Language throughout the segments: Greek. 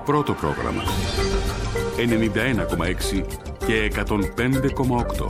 Πρώτο πρόγραμμα 91,6 και 105,8.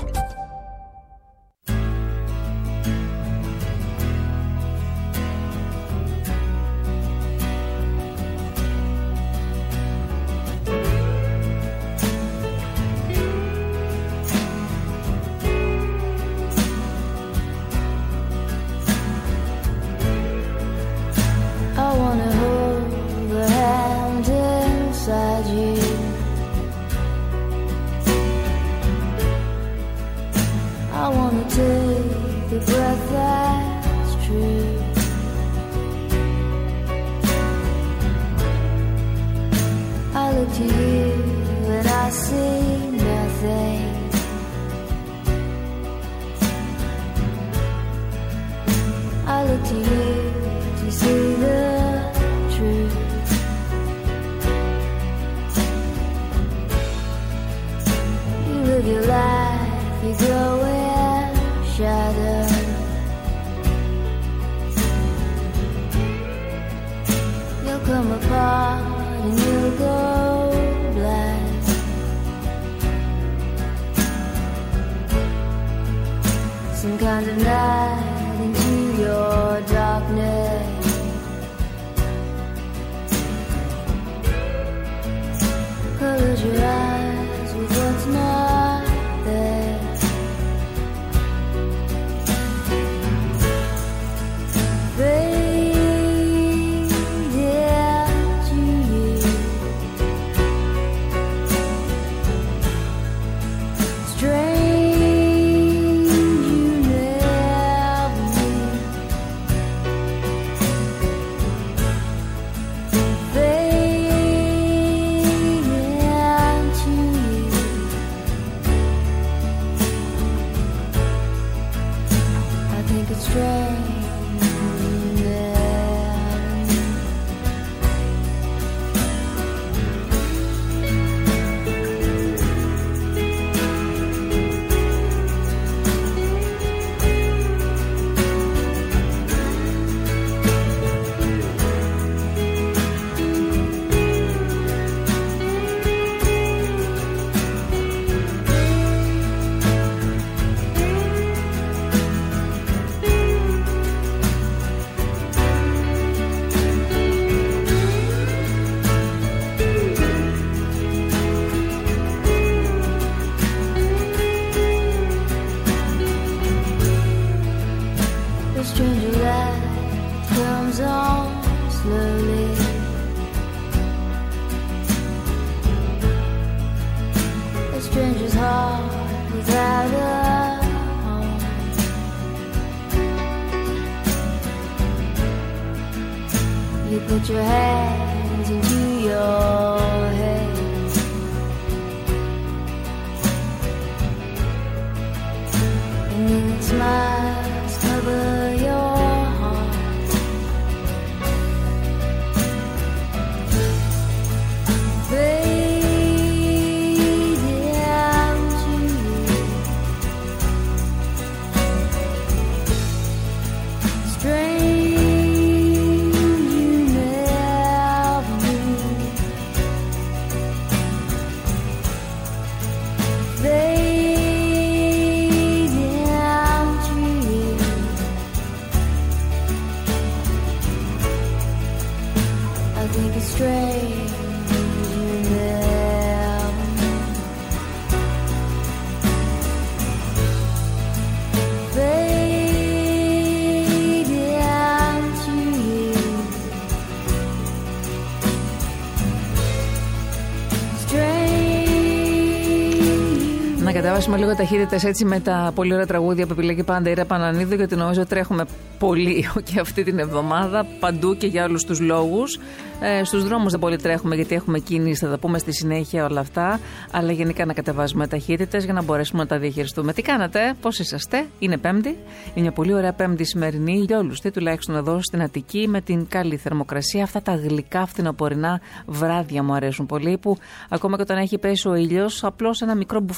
Κατεβάσουμε λίγο ταχύτητες έτσι με τα πολύ ωραία τραγούδια που επιλέγει πάντα η Ρα Πανανίδου, γιατί νομίζω τρέχουμε πολύ και αυτή την εβδομάδα παντού και για όλους τους λόγους. Στους δρόμους δεν πολύ τρέχουμε γιατί έχουμε κίνηση, θα τα πούμε στη συνέχεια όλα αυτά. Αλλά γενικά να κατεβάζουμε ταχύτητες για να μπορέσουμε να τα διαχειριστούμε. Τι κάνατε, πώς είσαστε, είναι Πέμπτη. Είναι μια πολύ ωραία Πέμπτη σημερινή για όλους, τουλάχιστον εδώ στην Αττική, με την καλή θερμοκρασία. Αυτά τα γλυκά φθινοπορεινά βράδια μου αρέσουν πολύ, που ακόμα και όταν έχει πέσει ο ήλιος, απλώς ένα μικρό μπουφανάκι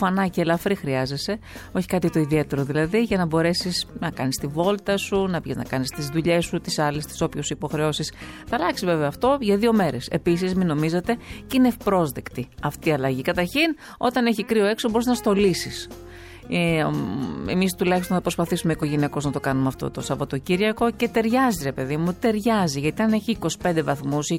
ελαφρύ χρειάζεσαι, όχι κάτι το ιδιαίτερο δηλαδή, για να μπορέσεις να κάνεις τη βόλτα σου, να πηγαίνεις να κάνεις τις δουλειές σου, τις άλλες, τις όποιες υποχρεώσεις. Θα αλλάξει βέβαια αυτό για 2 μέρες. Επίσης, μην νομίζετε, και είναι ευπρόσδεκτη αυτή η αλλαγή. Καταρχήν, όταν έχει κρύο έξω, μπορείς να στολίσεις. Εμείς τουλάχιστον θα προσπαθήσουμε οικογενειακώς να το κάνουμε αυτό το Σαββατοκύριακο και ταιριάζει, ρε παιδί μου, ταιριάζει. Γιατί αν έχει 25 βαθμούς,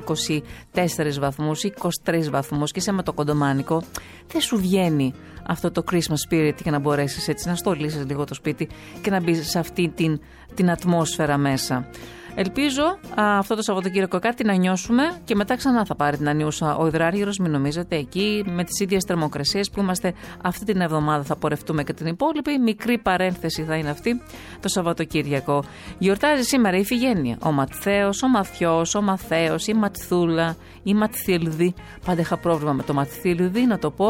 24 βαθμούς, 23 βαθμούς και είσαι με το κοντομάνικο, δεν σου βγαίνει αυτό το Christmas spirit για να μπορέσεις έτσι να στολίσεις λίγο το σπίτι και να μπεις σε αυτή την ατμόσφαιρα μέσα. Ελπίζω αυτό το Σαββατοκύριακο κάτι να νιώσουμε και μετά ξανά θα πάρει την ανιούσα ο υδράργυρος. Μην νομίζετε, εκεί με τις ίδιες θερμοκρασίες που είμαστε αυτή την εβδομάδα θα πορευτούμε και την υπόλοιπη. Μικρή παρένθεση θα είναι αυτή το Σαββατοκύριακο. Γιορτάζει σήμερα η Ιφηγένεια, ο Ματθαίος, ο Μαθιός, ο Μαθαίος, η Ματθούλα, η Ματθίλδη. Πάντα είχα πρόβλημα με το Ματθίλδη, να το πω.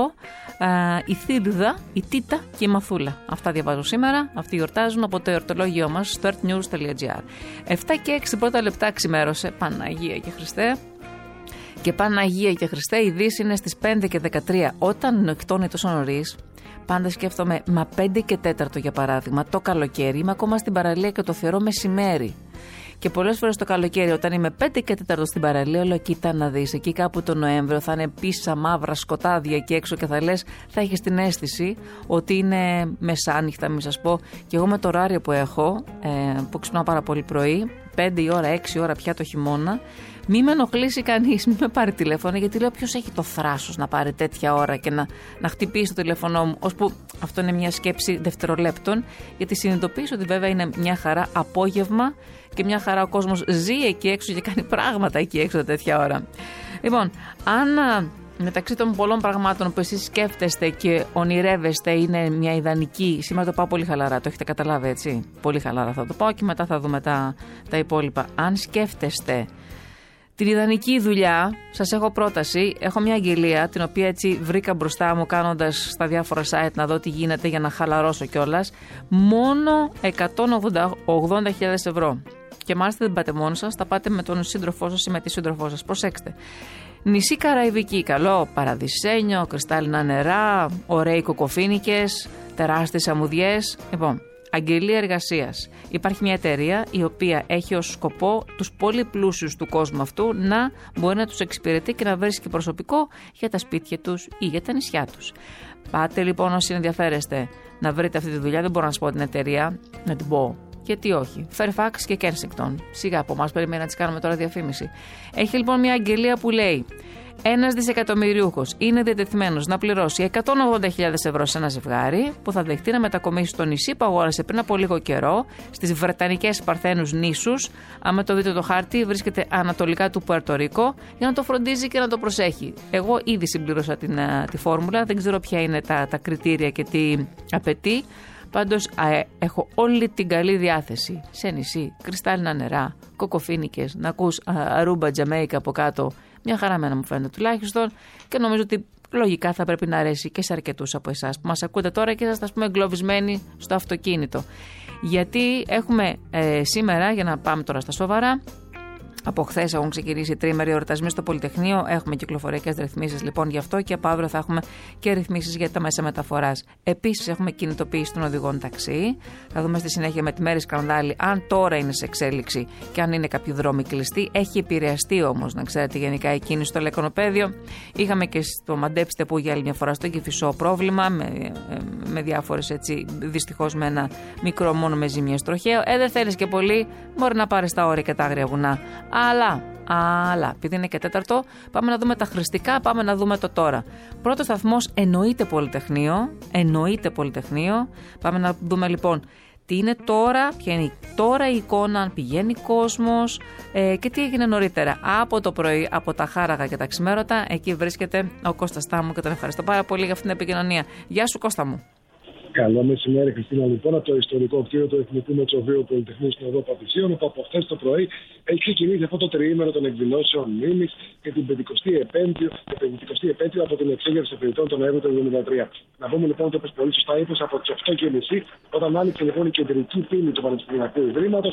Η Θήλδα, η Τίτα και η Μαθούλα. Αυτά διαβάζω σήμερα. Αυτοί γιορτάζουν από το εορτολόγιο μας στο earthnews.gr. 7 και 6 πρώτα λεπτά ξημέρωσε. Παναγία και Χριστέ. Και Παναγία και Χριστέ, η Δύση είναι στις 5 και 13. Όταν νυχτώνει τόσο νωρίς, πάντα σκέφτομαι, μα 5 και 4 για παράδειγμα, το καλοκαίρι, είμαι ακόμα στην παραλία και το θεωρώ μεσημέρι. Και πολλές φορές το καλοκαίρι, όταν είμαι 5 και 4 στην παραλία, λέω κοίτα να δεις, εκεί κάπου το Νοέμβριο θα είναι πίσα μαύρα σκοτάδια εκεί έξω και θα λες, θα έχεις την αίσθηση ότι είναι μεσάνυχτα, μην σας πω. Και εγώ με το ωράριο που έχω, που ξυπνάω πάρα πολύ πρωί, 5 η ώρα, 6 η ώρα πια το χειμώνα, μη με ενοχλήσει κανείς, μη με πάρει τηλέφωνο, γιατί λέω ποιος έχει το θράσος να πάρει τέτοια ώρα και να χτυπήσει το τηλέφωνό μου, ώσπου αυτό είναι μια σκέψη δευτερολέπτων, γιατί συνειδητοποιήσω ότι βέβαια είναι μια χαρά απόγευμα και μια χαρά ο κόσμος ζει εκεί έξω και κάνει πράγματα εκεί έξω τέτοια ώρα. Λοιπόν, αν μεταξύ των πολλών πραγμάτων που εσείς σκέφτεστε και ονειρεύεστε είναι μια ιδανική, σήμερα το πάω πολύ χαλαρά, το έχετε καταλάβει έτσι, πολύ χαλαρά θα το πάω και μετά θα δούμε τα υπόλοιπα. Αν σκέφτεστε την ιδανική δουλειά, σας έχω πρόταση. Έχω μια αγγελία την οποία έτσι βρήκα μπροστά μου κάνοντας στα διάφορα site να δω τι γίνεται για να χαλαρώσω κιόλας. Μόνο 180.000 ευρώ. Και μάλιστα δεν πάτε μόνοι σας, θα πάτε με τον σύντροφό σας ή με τη σύντροφό σας. Προσέξτε. Νησί Καραϊβική, καλό παραδεισένιο, κρυστάλλινα νερά, ωραίοι κοκοφίνικες, τεράστιες αμμουδιές. Λοιπόν, αγγελία εργασίας. Υπάρχει μια εταιρεία η οποία έχει ως σκοπό τους πολύ πλούσιους του κόσμου αυτού να μπορεί να τους εξυπηρετεί και να βρίσκει προσωπικό για τα σπίτια τους ή για τα νησιά τους. Πάτε λοιπόν όσοι ενδιαφέρεστε να βρείτε αυτή τη δουλειά, δεν μπορώ να σας πω την εταιρεία, να την πω. Γιατί όχι. Fairfax και Kensington. Σιγά από εμάς περιμένει να τις κάνουμε τώρα διαφήμιση. Έχει λοιπόν μια αγγελία που λέει: ένας δισεκατομμυριούχος είναι διατεθειμένος να πληρώσει 180.000 ευρώ σε ένα ζευγάρι που θα δεχτεί να μετακομίσει στο νησί που αγόρασε πριν από λίγο καιρό στις Βρετανικές Παρθένους νήσους. Αν το δείτε το χάρτη, βρίσκεται ανατολικά του Πουέρτο Ρίκο, για να το φροντίζει και να το προσέχει. Εγώ ήδη συμπλήρωσα τη φόρμουλα, δεν ξέρω ποια είναι τα κριτήρια και τι απαιτεί. Πάντως έχω όλη την καλή διάθεση σε νησί, κρυστάλλινα νερά, κοκοφίνικες, να ακούς Αρούμπα, Τζαμέικα από κάτω. Μια χαρά μένα μου φαίνεται τουλάχιστον και νομίζω ότι λογικά θα πρέπει να αρέσει και σε αρκετούς από εσάς που μας ακούτε τώρα και είσαστε ας πούμε εγκλωβισμένοι στο αυτοκίνητο. Γιατί έχουμε σήμερα, για να πάμε τώρα στα σοβαρά, από χθες έχουν ξεκινήσει τριήμεροι εορτασμοί στο Πολυτεχνείο. Έχουμε κυκλοφοριακές ρυθμίσεις λοιπόν γι' αυτό και από αύριο θα έχουμε και ρυθμίσεις για τα μέσα μεταφοράς. Επίσης έχουμε κινητοποίηση των οδηγών ταξί. Θα δούμε στη συνέχεια με τη μέρη σκανδάλη αν τώρα είναι σε εξέλιξη και αν είναι κάποιοι δρόμοι κλειστοί. Έχει επηρεαστεί όμως, να ξέρετε, γενικά η κίνηση στο Λεκανοπαίδιο. Είχαμε και στο Μαντέψτε που για άλλη μια φορά στο Κηφισό πρόβλημα με διάφορες έτσι, δυστυχώς με ένα μικρό μόνο με ζημιές τροχαίο. Δεν θέλεις και πολύ, μπορεί να πάρεις τα όρια και τα άγρια βουνά. Αλλά, επειδή είναι και τέταρτο, πάμε να δούμε τα χρηστικά, πάμε να δούμε το τώρα. Πρώτος σταθμός εννοείται Πολυτεχνείο. Πάμε να δούμε λοιπόν τι είναι τώρα, ποια είναι τώρα η εικόνα, αν πηγαίνει κόσμος και τι έγινε νωρίτερα. Από το πρωί, από τα χάραγα και τα ξημέρωτα, εκεί βρίσκεται ο Κώστας Τάμου και τον ευχαριστώ πάρα πολύ για αυτήν την επικοινωνία. Γεια σου Κώστα μου. Καλό μεσημέρι, Χριστίνα. Λοιπόν, από το ιστορικό κτίριο του Εθνικού Μετσοβίου Πολυτεχνείου στην Οδό Πατησίων, όπου από χθες το πρωί έχει ξεκινήσει αυτό το τριήμερο των εκδηλώσεων μνήμης και την 50η επέτειο από την εξέγερση των φοιτητών τον Νοέμβριο του 1973. Να πούμε λοιπόν ότι, όπως πολύ σωστά είπες, από τις 8:30 όταν άνοιξε λοιπόν η κεντρική πύλη του Πανεπιστημιακού Ιδρύματος,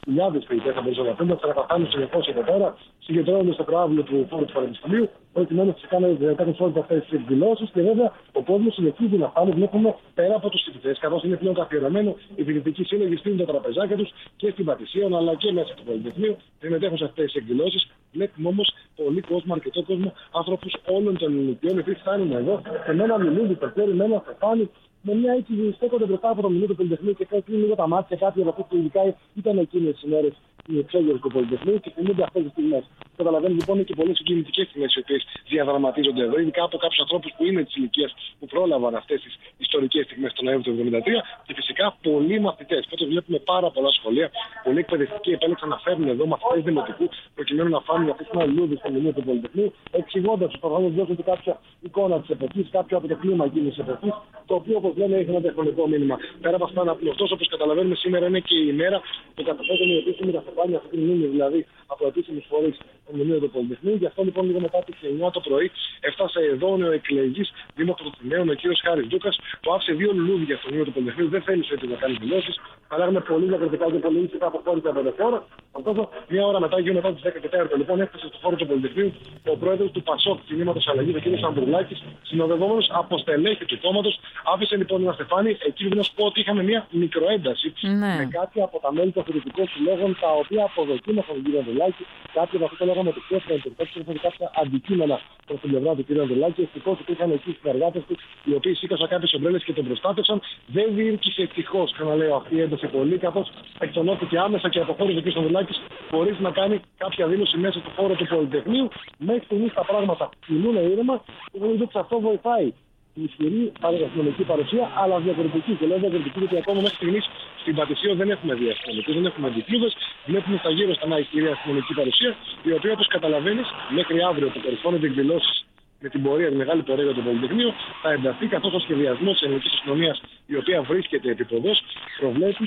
χιλιάδες φοιτητές θα μπορούσαν να πούμε, θα καταφθάνουν σε 200 εδώ πέρα, συγκεντρώνονται στο προάβλιο του χώρου του Πανεπιστημίου, προκειμένου φυσικά να διατάξουν όλες αυτές τις εκδηλώσεις και βέβαια ο κόσμος συνεχίζει να φτάνει. Βλέπουμε πέρα από τους φοιτητές, καθώς είναι πλέον καθιερωμένο, οι φοιτητικοί σύλλογοι στείλουν τα τραπεζάκια τους και στην Πατησίων αλλά και μέσα στο Πολυτεχνείο, συμμετέχουν σε αυτές τις εκδηλώσεις. Βλέπουμε όμως πολύ κόσμο, αρκετό κόσμο, άνθρωπους όλων των ηλικιών, οι οποίοι φτάνουν εδώ, σε ένα λουλούδι, το χέρι, με ένα στεφάνι. Με μια έτσι στέκονται μπροστά από το μηνύο του Πολυτεχνείου και κλείνουν λίγο τα μάτια κάποιοι από αυτούς που ειδικά ήταν εκείνες τις ημέρες οι εξέγερες του Πολυτεχνείου και θυμούνται αυτές τις στιγμές. Καταλαβαίνετε λοιπόν είναι και πολλές συγκινητικές στιγμές οι οποίες διαδραματίζονται εδώ, ειδικά από κάποιους ανθρώπους που είναι της ηλικίας που πρόλαβαν αυτές τις ιστορικές στιγμές τον Νοέμβριο του 1973 και φυσικά πολλοί μαθητές. Οπότε βλέπουμε πάρα πολλά σχολεία, πολλοί εκπαιδευτικοί επέλεξαν να φέρουν εδώ μαθητές δημοτικού προκειμένου να φάνουν αυτές τις λουλούδι στο μηνύο του Πολυτεχνείου, εξηγώντας τους προφανώς δώσουν κάποια εικόνα της εποχής, κάποιο από το κλίμα εκείνης της εποχής, το οποίο όπως λένε έχει ένα διαχρονικό μήνυμα. Πέρα από αυτά, να πούμε ωστόσο, όπως καταλαβαίνουμε, σήμερα είναι και η ημέρα που καταθέτουν οι επίσημοι δασοπάνοι αυτή τη μήνυ, δηλαδή από επίσημους φορείς στο μνημείο του Πολυτεχνείου. Γι' αυτό λοιπόν λίγο μετά τις 9 το πρωί έφτασε εδώ ο νεοεκλεγής δήμαρχος των Αθηναίων, ο κύριος Χάρης Ντούκας, που άφησε 2 λουλούδια στο μνημείο του Πολυτεχνείου. Δεν θέλησε έτσι να κάνει δηλώσεις. Παράγουμε πολύ διακριτικά και πολύ ήσυχα αποχώρησε από το χώρο. Ωστόσο, μια ώρα μετά, γύρω μετά τις 10 λοιπόν, έφτασε στο χώρο του Πολυτεχνείου ο πρόεδρος του ΠΑΣΟΚ κινήματος Αλλαγής, ο κ. Σαμπουρλάκης, συνοδευόμενος από στελέχη του κόμματος. Άφησε λοιπόν ένα στεφάνι. Εκεί να σου πω ότι είχαμε μια μικροένταση με κάποια από τα μέλη των φοιτητικών συλλόγων, τα οποία αποδοκίμασαν τον κ. Ανδρουλάκη. Κάποιοι από αυτό το λέγαμε ότι πιο φροντιστέξαν κάποια αντικείμενα προς την πλευρά του κ. Ανδρουλάκη. Ευτυχώς υπήρχαν εκεί συνεργάτες του, οι οποίοι σήκωσαν κάποιες ομπρέλες και τον προστάτευσαν. Δεν διήρκησε ευτυχώς, ξαναλέω, αυτή η ένταση πολύ, καθώς εκτονώθηκε άμεσα και αποχώρησε ο κ. Ανδρουλάκης χωρίς να κάνει κάποια δήλωση μέσα στο χώρο του Πολυτεχνείου. Μέχρι στιγμής τα πράγματα κινούν ήρεμα και νομίζω ότι αυτό βοηθάει η ισχυρή αστυνομική παρουσία, αλλά διακριτική. Και λέω διακριτική γιατί ακόμα μέχρι στιγμής στην Πατησίων δεν έχουμε δει αστυνομικούς, δεν έχουμε αντιπλούδες. Βλέπουμε στα γύρω στα μια ισχυρή αστυνομική παρουσία, η οποία όπως καταλαβαίνεις μέχρι αύριο που κορυφώνονται εκδηλώσεις με την πορεία, τη μεγάλη πορεία για το Πολυτεχνείο, θα ενταθεί, καθώς ο σχεδιασμός της ελληνικής αστυνομίας, η οποία βρίσκεται επίποδος, προβλέπει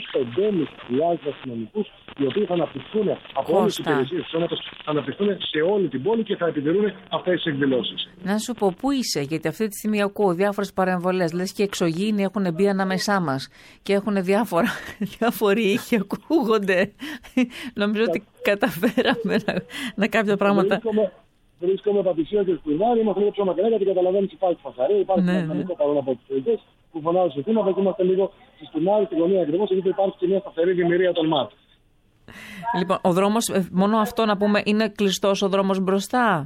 5.500 αστυνομικούς, οι οποίοι θα αναπτυχθούν από όλες τις υπηρεσίες του σώματος, θα αναπτυχθούν σε όλη την πόλη και θα επιτηρούν αυτές τις εκδηλώσεις. Να σου πω, πού είσαι, γιατί αυτή τη στιγμή ακούω διάφορες παρεμβολές. Λες και εξωγήινοι έχουν μπει ανάμεσά μας και έχουν διάφοροι ήχοι ακούγονται. Νομίζω ότι καταφέραμε να κάποια πράγματα. Βρίσκομαι Πατησίων και Σκουρδάρι, είμαστε λίγο πιο μακριά γιατί καταλαβαίνεις υπάρχει φασαρία, υπάρχει ένα μηχανικό παρόν από τους φοιτητές που φωνάζουν σε θύματα και είμαστε λίγο στη Στουνάρη, στη γωνία ακριβώς, γιατί υπάρχει και μια σταθερή δημιουργία των ΜΑΤ. Λοιπόν, ο δρόμος, μόνο αυτό να πούμε, είναι κλειστός ο δρόμος μπροστά.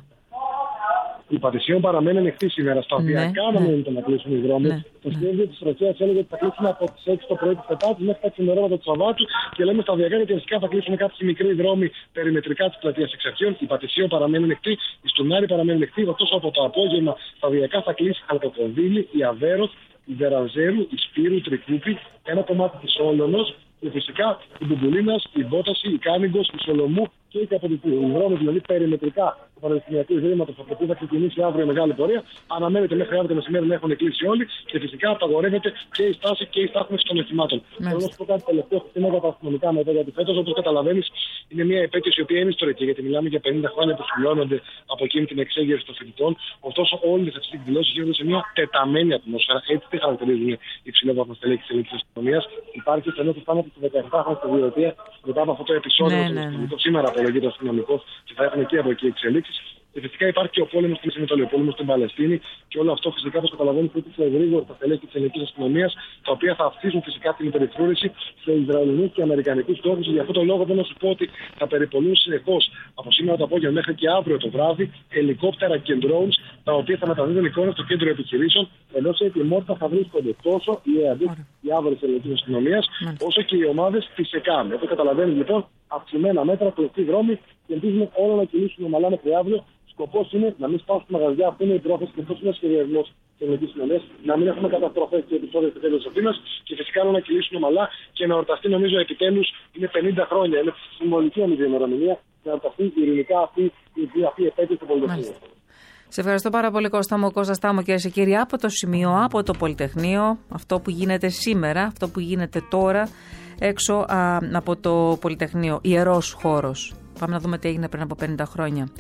Η Πατησίων παραμένει ανοιχτή σήμερα. Σταδιακά αναμένεται να κλείσουν οι δρόμοι. Το σχέδιο της Ρωσίας έλεγε ότι θα κλείσουν από τις 6 το πρωί της Τετάρτης μέχρι τα ξημερώματα του Σαββάτου και λέμε σταδιακά γιατί αρχικά θα κλείσουν κάποιοι μικροί δρόμοι περιμετρικά της πλατείας Εξαρχείων. Η Πατησίων παραμένει ανοιχτή, η Στουνάρη παραμένει ανοιχτή. Ωστόσο από το απόγευμα σταδιακά θα κλείσει η Χαλκοκονδύλη, η Αβέρος, η Βεραζέρου, η Σπύρου, η Τρικούπη, ένα κομμάτι της Όλωνος και φυσικά η Μπουμπουλίνας, η Μπόταση, η Κάνιγκος, η Σολομού και η Καποδητή. Οι δρόμοι δηλαδή περιμετρικά του Πανεπιστημιακού Ιδρύματος από το που θα ξεκινήσει αύριο η μεγάλη πορεία. Αναμένεται μέχρι αύριο το μεσημέρι να έχουν κλείσει όλοι και φυσικά απαγορεύεται και η στάση και η στάθμιση των οχημάτων. Θέλω να σου πω κάτι τελευταίο θέμα για τα αστυνομικά μέτρα, γιατί φέτος, όπως καταλαβαίνεις, είναι μια επέτειος η οποία είναι ιστορική, γιατί μιλάμε για 50 χρόνια που συμπληρώνονται από εκείνη την εξέγερση των φοιτητών. Ωστόσο, όλες αυτές οι εκδηλώσεις γίνονται σε μια τεταμένη ατμόσφαιρα. Έτσι τι χαρακτηρίζουν οι υψηλόβαθμα στελέχη της ελληνικής αστυνομίας. Υπάρχει στενό του θάνατο του 17χρονου στη Βιωτία μετά από αυτό το επεισόδιο του αστυνομικού. Σήμερα απολογείται ο αστυνομικός και θα έχουμε και από εκεί εξελίξεις. Και φυσικά υπάρχει και ο πόλεμος στην Ανατολή, ο πόλεμος στην Παλαιστίνη και όλο αυτό φυσικά, όπως καταλαβαίνετε, πλήττει γρήγορα τα στελέχη της ελληνικής αστυνομίας, τα οποία θα αυξήσουν φυσικά την περιφρούρηση σε Ισραηλινούς και Αμερικανικούς στόχους. Για αυτόν τον λόγο δεν να σου πω ότι θα περιπολούν συνεχώς από σήμερα το απόγευμα μέχρι και αύριο το βράδυ ελικόπτερα και drones, τα οποία θα μεταδίδουν εικόνες στο κέντρο επιχειρήσεων, ενώ σε ετοιμότητα θα βρίσκονται τόσο οι ΕΑΔΙ, οι άβρες της ελληνικής αστυνομίας, όσο και οι ομάδες της ΕΚΑΜ. Όπως καταλαβαίνετε λοιπόν, αυξημένα μέτρα, κλειστοί δρόμοι και ελπίζουμε όλα να κινήσουν ομαλά μέχρι αύριο. Σκοπός είναι να μην σπάσουν τα μαγαζιά, αυτή είναι η πρόθεση και αυτό είναι ο σχεδιασμός της ελληνικής αστυνομίας, να μην έχουμε καταστροφές και επεισόδια στο τέλος της Αθήνας και φυσικά να κυλήσουν ομαλά και να εορταστεί, νομίζω, επιτέλους είναι 50 χρόνια, είναι συμβολική η ημερομηνία, να εορταστεί ειρηνικά αυτή η επέτειος του Πολυτεχνείου. Σε ευχαριστώ πάρα πολύ, Κώστα μου, Κώστας Τάμο, κυρίες και κύριοι, από το σημείο, από το Πολυτεχνείο, αυτό που γίνεται σήμερα, αυτό που γίνεται τώρα έξω από το Πολυτεχνείο, ιερός χώρος. Πάμε να δούμε τι έγινε πριν από 50 χρόνια.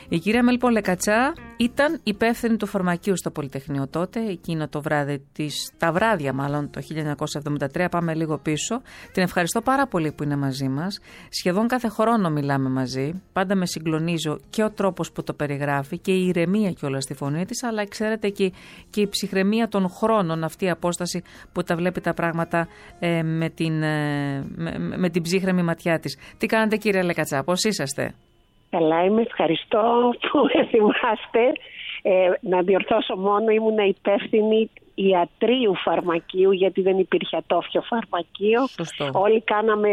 Η κυρία Μέλπο Λεκατσά ήταν υπεύθυνη του φαρμακείου στο Πολυτεχνείο τότε, εκείνο το βράδυ τα βράδια μάλλον το 1973, πάμε λίγο πίσω. Την ευχαριστώ πάρα πολύ που είναι μαζί μας. Σχεδόν κάθε χρόνο μιλάμε μαζί, πάντα με συγκλονίζω και ο τρόπος που το περιγράφει και η ηρεμία κιόλας στη φωνή της, αλλά ξέρετε και η ψυχραιμία των χρόνων, αυτή η απόσταση που τα βλέπει τα πράγματα με την ψύχρεμη ματιά της. Τι κάνετε κυρία Λεκατσά, πώς είσαστε? Καλά είμαι, ευχαριστώ που θυμάστε. Να διορθώσω μόνο, ήμουν υπεύθυνη ιατρίου φαρμακείου, γιατί δεν υπήρχε ατόφιο φαρμακείο. Σωστό. Όλοι κάναμε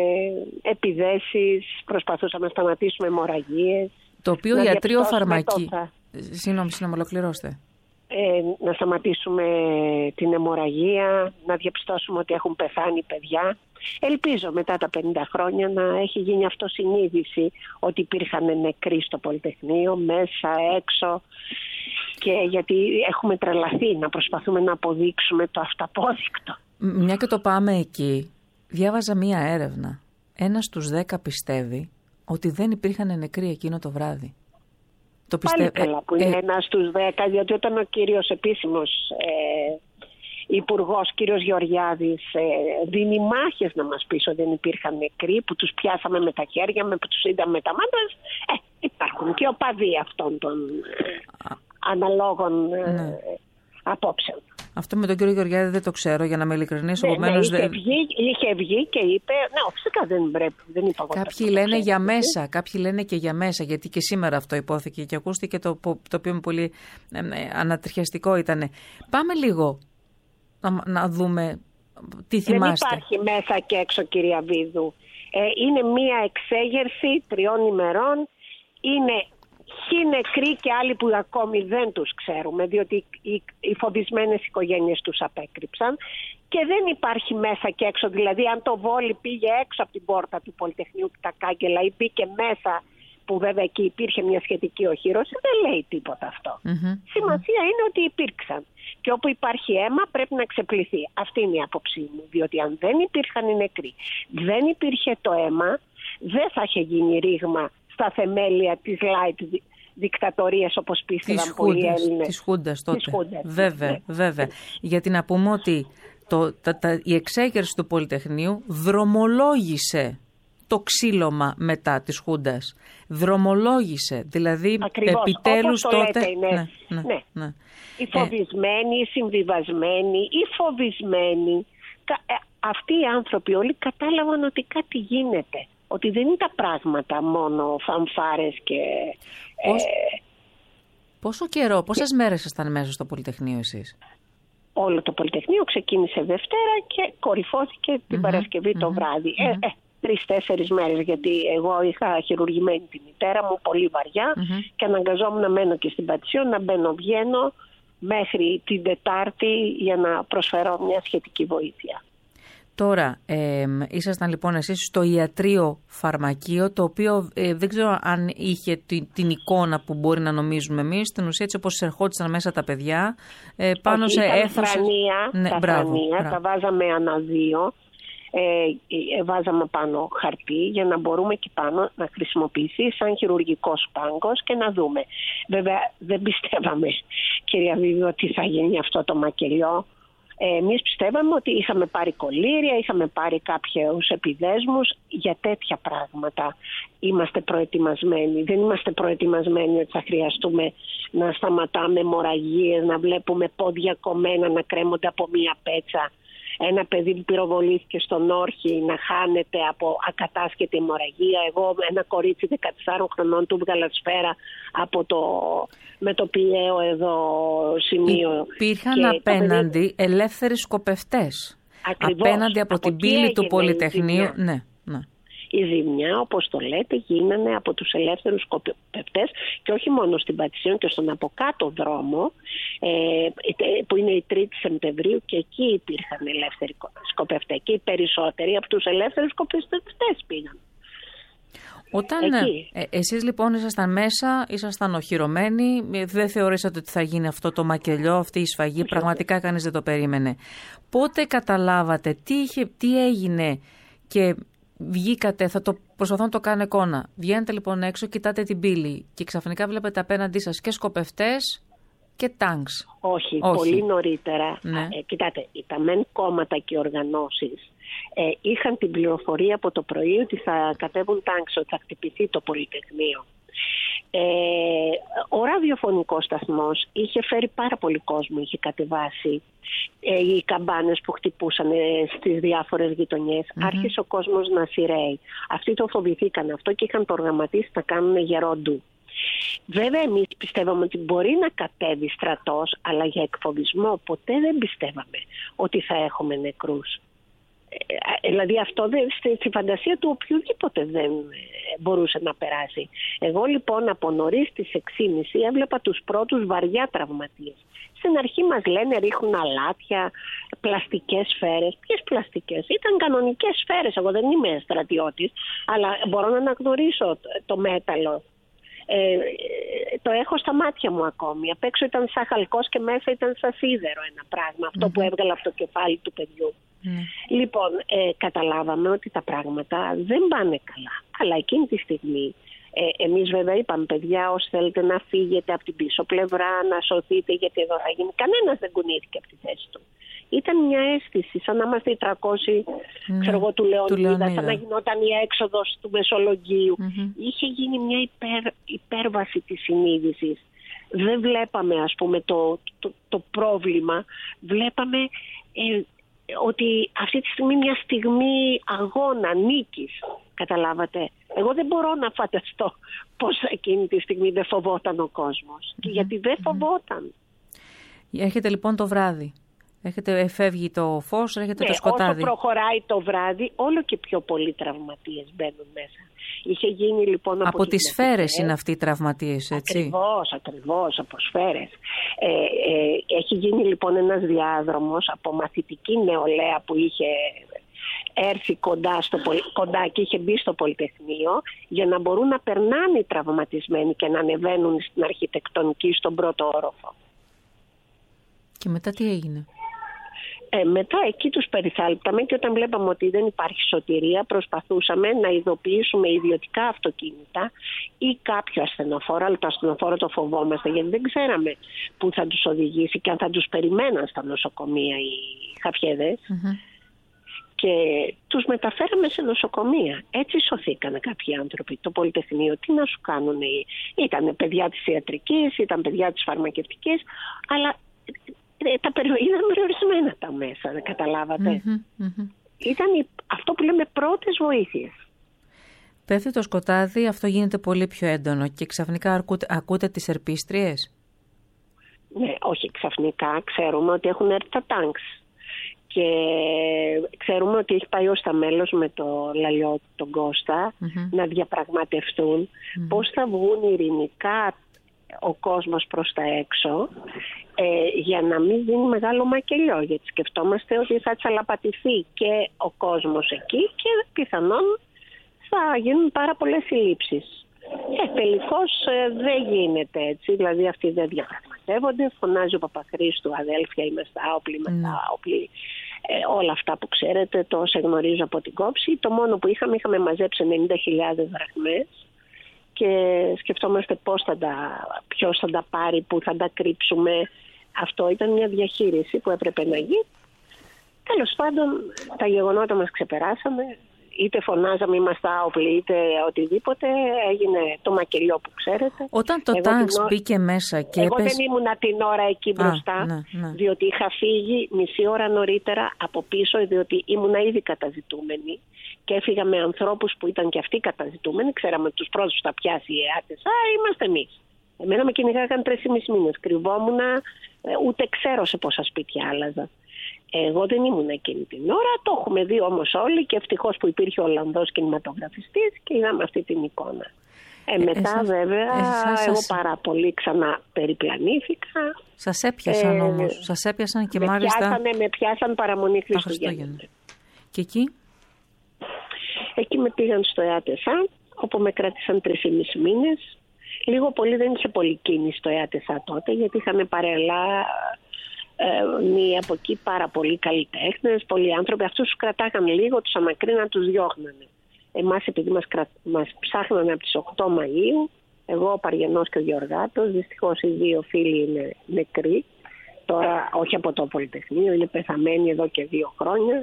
επιδέσεις, προσπαθούσαμε να σταματήσουμε αιμορραγίες. Το οποίο ιατρείο φαρμακείο... Συγγνώμη, ολοκληρώστε. Να σταματήσουμε την αιμορραγία, να διαπιστώσουμε ότι έχουν πεθάνει παιδιά. Ελπίζω μετά τα 50 χρόνια να έχει γίνει αυτοσυνείδηση ότι υπήρχαν νεκροί στο Πολυτεχνείο, μέσα, έξω, και γιατί έχουμε τρελαθεί να προσπαθούμε να αποδείξουμε το αυταπόδεικτο. Μια και το πάμε εκεί, διάβαζα μία έρευνα. 1 στους 10 πιστεύει ότι δεν υπήρχαν νεκροί εκείνο το βράδυ. Πάλι καλά που είναι 1 στους 10, διότι όταν ο κύριος επίσημος υπουργός, κύριος Γεωργιάδης, δίνει μάχες να μας πει ότι δεν υπήρχαν νεκροί, που τους πιάσαμε με τα χέρια, που τους είδαμε με τα μάτια, υπάρχουν και οπαδοί αυτών των αναλόγων απόψεων. Αυτό με τον κύριο Γεωργιάδη δεν το ξέρω, για να είμαι ειλικρινής. Είχε βγει και είπε, φυσικά δεν είπα εγώ. Κάποιοι λένε για μέσα, κάποιοι λένε και για μέσα, γιατί και σήμερα αυτό υπόθηκε και ακούστηκε, το οποίο είναι πολύ ανατριχιαστικό ήταν. Πάμε λίγο να δούμε τι θυμάστε. Δεν υπάρχει μέσα και έξω, κυρία Βίδου. Είναι μία εξέγερση 3 ημερών, είναι νεκροί και άλλοι που ακόμη δεν τους ξέρουμε, διότι οι φοβισμένες οικογένειες τους απέκρυψαν, και δεν υπάρχει μέσα και έξω. Δηλαδή αν το βόλι πήγε έξω από την πόρτα του Πολυτεχνείου και τα κάγκελα ή μπήκε μέσα, που βέβαια εκεί υπήρχε μια σχετική οχύρωση, δεν λέει τίποτα αυτό. Σημασία είναι ότι υπήρξαν. Και όπου υπάρχει αίμα πρέπει να ξεπληθεί. Αυτή είναι η άποψή μου. Διότι αν δεν υπήρχαν οι νεκροί, δεν υπήρχε το αίμα, δεν θα είχε γίνει ρήγμα στα θεμέλια της light δικτατορίας, όπως πίστευαν πολλοί Έλληνες. Της Χούντας τότε. Βέβαια. Γιατί να πούμε ότι η εξέγερση του Πολυτεχνείου δρομολόγησε το ξύλωμα μετά της Χούντας. Δρομολόγησε. Δηλαδή ακριβώς, επιτέλους όπως το τότε... λέτε, ναι. Οι φοβισμένοι, οι συμβιβασμένοι, οι φοβισμένοι, αυτοί οι άνθρωποι όλοι κατάλαβαν ότι κάτι γίνεται. Ότι δεν είναι τα πράγματα μόνο φανφάρες και... Πόσο καιρό, πόσες μέρες ήσταν μέσα στο Πολυτεχνείο εσείς? Όλο το Πολυτεχνείο ξεκίνησε Δευτέρα και κορυφώθηκε την Παρασκευή το βράδυ. 3-4 μέρες, γιατί εγώ είχα χειρουργημένη τη μητέρα μου πολύ βαριά και αναγκαζόμουν να μένω και στην Πατησίων, να μπαίνω-βγαίνω μέχρι την Τετάρτη για να προσφέρω μια σχετική βοήθεια. Τώρα, ήσασταν λοιπόν εσείς στο ιατρείο φαρμακείο, το οποίο δεν ξέρω αν είχε την εικόνα που μπορεί να νομίζουμε εμείς. Στην ουσία, έτσι όπως ερχόντουσαν μέσα τα παιδιά, πάνω σε αίθουσες. Τα βάζαμε ανά 2. Βάζαμε πάνω χαρτί για να μπορούμε εκεί πάνω να χρησιμοποιηθεί σαν χειρουργικός πάγκος και να δούμε. Βέβαια δεν πιστεύαμε, κυρία Βίβη, ότι θα γίνει αυτό το μακελιό. Εμείς πιστεύαμε ότι είχαμε πάρει κολλήρια, είχαμε πάρει κάποιους επιδέσμους. Για τέτοια πράγματα είμαστε προετοιμασμένοι. Δεν είμαστε προετοιμασμένοι ότι θα χρειαστούμε να σταματάμε αιμορραγίες, να βλέπουμε πόδια κομμένα να κρέμονται από μία πέτσα. Ένα παιδί που πυροβολήθηκε στον Όρχη να χάνεται από ακατάσχετη αιμορραγία. Εγώ ένα κορίτσι 14 χρονών του βγάλα σφαίρα με το πηλαίο εδώ σημείο. Υπήρχαν απέναντι ελεύθεροι σκοπευτές. Ακριβώς. Απέναντι από την πύλη του Πολυτεχνείου. Ναι. Η ζημιά, όπως το λέτε, γίνανε από τους ελεύθερους σκοπευτές και όχι μόνο στην Πατησίων και στον από κάτω δρόμο, που είναι η 3η Σεπτεμβρίου, και εκεί υπήρχαν ελεύθεροι σκοπευτές και οι περισσότεροι από τους ελεύθερους σκοπευτές πήγαν. Όταν εσείς λοιπόν ήσασταν μέσα, ήσασταν οχυρωμένοι, δεν θεωρήσατε ότι θα γίνει αυτό το μακελιό, αυτή η σφαγή, πραγματικά κανείς δεν το περίμενε. Πότε καταλάβατε, τι έγινε και βγήκατε, Προσπαθώ να το κάνω εικόνα. Βγαίνετε λοιπόν έξω, κοιτάτε την πύλη και ξαφνικά βλέπετε απέναντί σας και σκοπευτές και τάγκς. Όχι, πολύ νωρίτερα. Ναι. Κοιτάτε, τα μεν κόμματα και οι οργανώσεις είχαν την πληροφορία από το πρωί ότι θα κατέβουν τάγκς, ότι θα χτυπηθεί το Πολυτεχνείο. Ο ραδιοφωνικός σταθμός είχε φέρει πάρα πολύ κόσμο, είχε κατεβάσει οι καμπάνες που χτυπούσαν στις διάφορες γειτονιές. Άρχισε ο κόσμος να σειραίει. Αυτοί το φοβηθήκαν αυτό και είχαν προγραμματίσει να κάνουν γερόντου. Βέβαια εμείς πιστεύαμε ότι μπορεί να κατέβει στρατός, αλλά για εκφοβισμό ποτέ δεν πιστεύαμε ότι θα έχουμε νεκρούς. Δηλαδή αυτό στη φαντασία του οποιοδήποτε δεν μπορούσε να περάσει. Εγώ λοιπόν από νωρίς τις 6.30 έβλεπα τους πρώτους βαριά τραυματίες. Στην αρχή μας λένε ρίχνουν αλάτια, πλαστικές σφαίρες. Ποιες πλαστικές? Ήταν κανονικές σφαίρες. Εγώ δεν είμαι στρατιώτης, αλλά μπορώ να αναγνωρίσω το μέταλλο. Το έχω στα μάτια μου ακόμη. Απ' έξω ήταν σαν χαλκός και μέσα ήταν σαν σίδερο ένα πράγμα. Αυτό που έβγαλε από το κεφάλι του παιδιού. Λοιπόν, καταλάβαμε ότι τα πράγματα δεν πάνε καλά. Αλλά εκείνη τη στιγμή εμείς βέβαια είπαμε, παιδιά, όσοι θέλετε να φύγετε από την πίσω πλευρά, να σωθείτε, γιατί εδώ θα γίνει. Κανένας δεν κουνήθηκε από τη θέση του. Ήταν μια αίσθηση, σαν να είμαστε οι 300 του Λεωνίδα, σαν να γινόταν η έξοδος του Μεσολογγίου. Είχε γίνει μια υπέρβαση της συνείδησης. Δεν βλέπαμε, ας πούμε, το πρόβλημα. Βλέπαμε ότι αυτή τη στιγμή μια στιγμή αγώνα, νίκης. Καταλάβατε. Εγώ δεν μπορώ να φανταστώ πώς εκείνη τη στιγμή δεν φοβόταν ο κόσμος. Γιατί δεν φοβόταν. Έρχεται λοιπόν το βράδυ. Φεύγει το φως, έρχεται το σκοτάδι. Όσο προχωράει το βράδυ, όλο και πιο πολλοί τραυματίες μπαίνουν μέσα. Είχε γίνει λοιπόν από τις σφαίρες είναι αυτοί οι τραυματίες, έτσι. Ακριβώς, από σφαίρες. Έχει γίνει λοιπόν ένας διάδρομος από μαθητική νεολαία που είχε έρθει κοντά και είχε μπει στο Πολυτεχνείο, για να μπορούν να περνάνε οι τραυματισμένοι και να ανεβαίνουν στην αρχιτεκτονική στον πρώτο όροφο. Και μετά τι έγινε? Μετά εκεί τους περιθάλπταμε και όταν βλέπαμε ότι δεν υπάρχει σωτηρία, προσπαθούσαμε να ειδοποιήσουμε ιδιωτικά αυτοκίνητα ή κάποιο ασθενοφόρο, αλλά το ασθενοφόρο το φοβόμαστε γιατί δεν ξέραμε πού θα τους οδηγήσει και αν θα τους περιμέναν στα νοσοκομεία οι χαφιέδες. Και τους μεταφέραμε σε νοσοκομεία. Έτσι σωθήκαν κάποιοι άνθρωποι. Το Πολυτεχνείο τι να σου κάνουν? Ήταν παιδιά της ιατρικής, ήταν παιδιά της φαρμακευτικής, αλλά ήταν περιορισμένα τα μέσα, καταλάβατε. Ήταν αυτό που λέμε πρώτες βοήθειες. Πέφτει το σκοτάδι, αυτό γίνεται πολύ πιο έντονο και ξαφνικά ακούτε τις ερπίστριες. Ναι, όχι ξαφνικά. Ξέρουμε ότι έχουν έρθει τα τάγκς. Και ξέρουμε ότι έχει πάει ο Σταμέλος με το Λαλιώτη, τον Κώστα, να διαπραγματευτούν πώς θα βγουν ειρηνικά ο κόσμος προς τα έξω, για να μην δίνει μεγάλο μακελιό, γιατί σκεφτόμαστε ότι θα τσαλαπατηθεί και ο κόσμος εκεί και πιθανόν θα γίνουν πάρα πολλές συλλήψεις. Τελικώς δεν γίνεται έτσι, δηλαδή αυτοί δεν διαπραγματεύονται. Φωνάζει ο Παπαχρήστου, αδέλφια, είμαστε άοπλοι, όλα αυτά που ξέρετε, το σε γνωρίζω από την κόψη. Το μόνο που είχαμε μαζέψει 90.000 δραχμές και σκεφτόμαστε ποιος θα τα πάρει, πού θα τα κρύψουμε. Αυτό ήταν μια διαχείριση που έπρεπε να γίνει. Τέλος πάντων, τα γεγονότα μας ξεπεράσαμε. Είτε φωνάζαμε είμαστε άοπλοι, είτε οτιδήποτε, έγινε το μακελιό που ξέρετε. Όταν το τάγκς μπήκε μέσα και εγώ δεν ήμουνα την ώρα εκεί μπροστά, διότι είχα φύγει μισή ώρα νωρίτερα από πίσω, διότι ήμουνα ήδη καταζητούμενη και έφυγα με ανθρώπους που ήταν και αυτοί καταζητούμενοι. Ξέραμε ότι τους πρώτους θα πιάσει η ΕΑΤΕΣ. Είμαστε εμείς. Εμένα με κυνηγάγαν 3,5 μήνες. Κρυβόμουνα, ούτε ξέρω σε πόσα σπίτια άλλαζα. Εγώ δεν ήμουν εκείνη την ώρα, το έχουμε δει όμως όλοι και ευτυχώς που υπήρχε ο Ολλανδός κινηματογραφιστής και είδαμε αυτή την εικόνα. Μετά βέβαια εγώ πάρα πολύ ξανά περιπλανήθηκα. Σας έπιασαν όμως, σας έπιασαν και μάλιστα... Με πιάσαν παραμονή Χριστουγέννων. Και εκεί? Εκεί με πήγαν στο ΕΑΤΕΣΑ, όπου με κράτησαν 3,5 μήνες. Λίγο πολύ δεν είχε πολύ κίνηση στο ΕΑΤΕΣΑ τότε, γιατί είχαν παρελά... από εκεί πάρα πολλοί καλλιτέχνες, πολλοί άνθρωποι. Αυτούς τους κρατάγαν λίγο, τους ανακρίναν, τους διώχνανε. Εμάς επειδή μας ψάχνανε από τις 8 Μαΐου, εγώ, ο Παριανός και ο Γεωργάτος, δυστυχώς οι 2 φίλοι είναι νεκροί. Τώρα όχι από το Πολυτεχνείο, είναι πεθαμένοι εδώ και 2 χρόνια.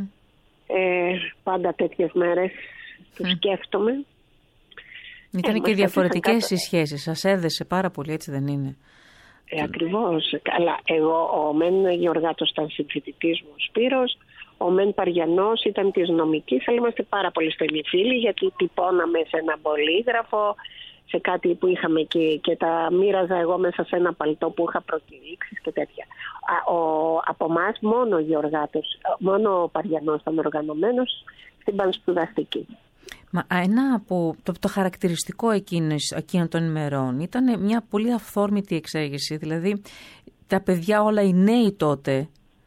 Πάντα τέτοιες μέρες τους σκέφτομαι. Ήταν και διαφορετικές οι σχέσεις. Σας έδεσε πάρα πολύ, έτσι δεν είναι? Ακριβώς. Αλλά εγώ, ο Μεν Γεωργάτος ήταν συμφοιτητής μου, ο Σπύρος. Ο Μεν Παριανός ήταν της νομικής, αλλά είμαστε πάρα πολύ στενοί φίλοι, γιατί τυπώναμε σε ένα πολύγραφο, σε κάτι που είχαμε εκεί, και τα μοίραζα εγώ μέσα σε ένα παλτό που είχα προκηρύξεις και τέτοια. Από εμάς μόνο ο Γεωργάτος, μόνο ο Παριανός ήταν οργανωμένος στην πανspουδαστική. Μα ένα από το χαρακτηριστικό εκείνων των ημερών ήταν μια πολύ αυθόρμητη εξέγερση. Δηλαδή τα παιδιά όλα οι νέοι τότε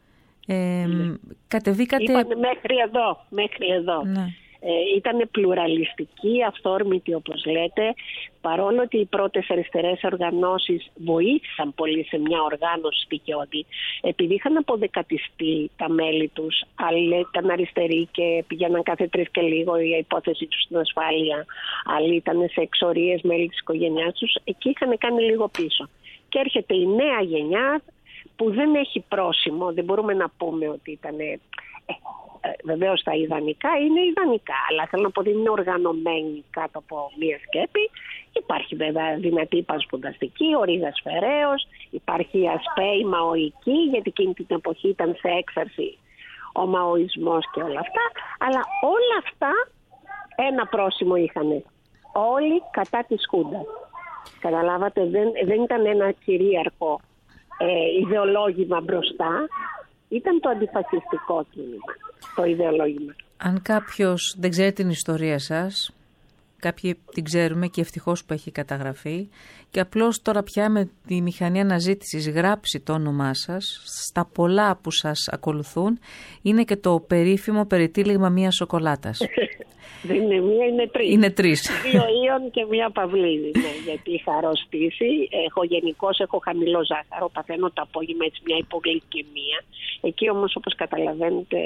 κατεβήκατε... Είπανε μέχρι εδώ. Ναι. Ήταν πλουραλιστική, αυθόρμητη όπως λέτε, παρόλο ότι οι πρώτες αριστερές οργανώσεις βοήθησαν πολύ σε μια οργάνωση στοιχειώδη, επειδή είχαν αποδεκατιστεί τα μέλη τους, άλλοι ήταν αριστεροί και πηγαίναν κάθε 3 και λίγο η υπόθεση τους στην ασφάλεια, άλλοι ήταν σε εξορίες μέλη της οικογένειάς τους, εκεί είχαν κάνει λίγο πίσω. Και έρχεται η νέα γενιά που δεν έχει πρόσημο, δεν μπορούμε να πούμε ότι ήταν... Βεβαίως τα ιδανικά είναι ιδανικά, αλλά θέλω να πω ότι είναι οργανωμένοι κάτω από μία σκέπη. Υπάρχει βέβαια δυνατή πανspουδαστική, ο Ρήγας Φεραίος, υπάρχει η ΑΣΠΕ, η Μαοϊκή, γιατί εκείνη την εποχή ήταν σε έξαρση ο μαοϊσμός και όλα αυτά. Αλλά όλα αυτά ένα πρόσημο είχαν. Όλοι κατά της Χούντας. Καταλάβατε, δεν ήταν ένα κυρίαρχο ιδεολόγημα μπροστά. Ήταν το αντιφασιστικό κίνημα, το ιδεολόγημα. Αν κάποιος δεν ξέρει την ιστορία σας, κάποιοι την ξέρουμε και ευτυχώς που έχει καταγραφεί, και απλώς τώρα πια με τη μηχανή αναζήτησης γράψει το όνομά σας, στα πολλά που σας ακολουθούν, είναι και το περίφημο περιτύλιγμα μιας σοκολάτας. Δεν είναι μία, είναι 3. Είναι 3. 2 Ιων και 1 Παυλίδη, ναι, γιατί είχα αρρωστήσει. Γενικώς έχω χαμηλό ζάχαρο, παθαίνω το απόγευμα έτσι μια υπογλυκαιμία. Εκεί όμως, όπως καταλαβαίνετε,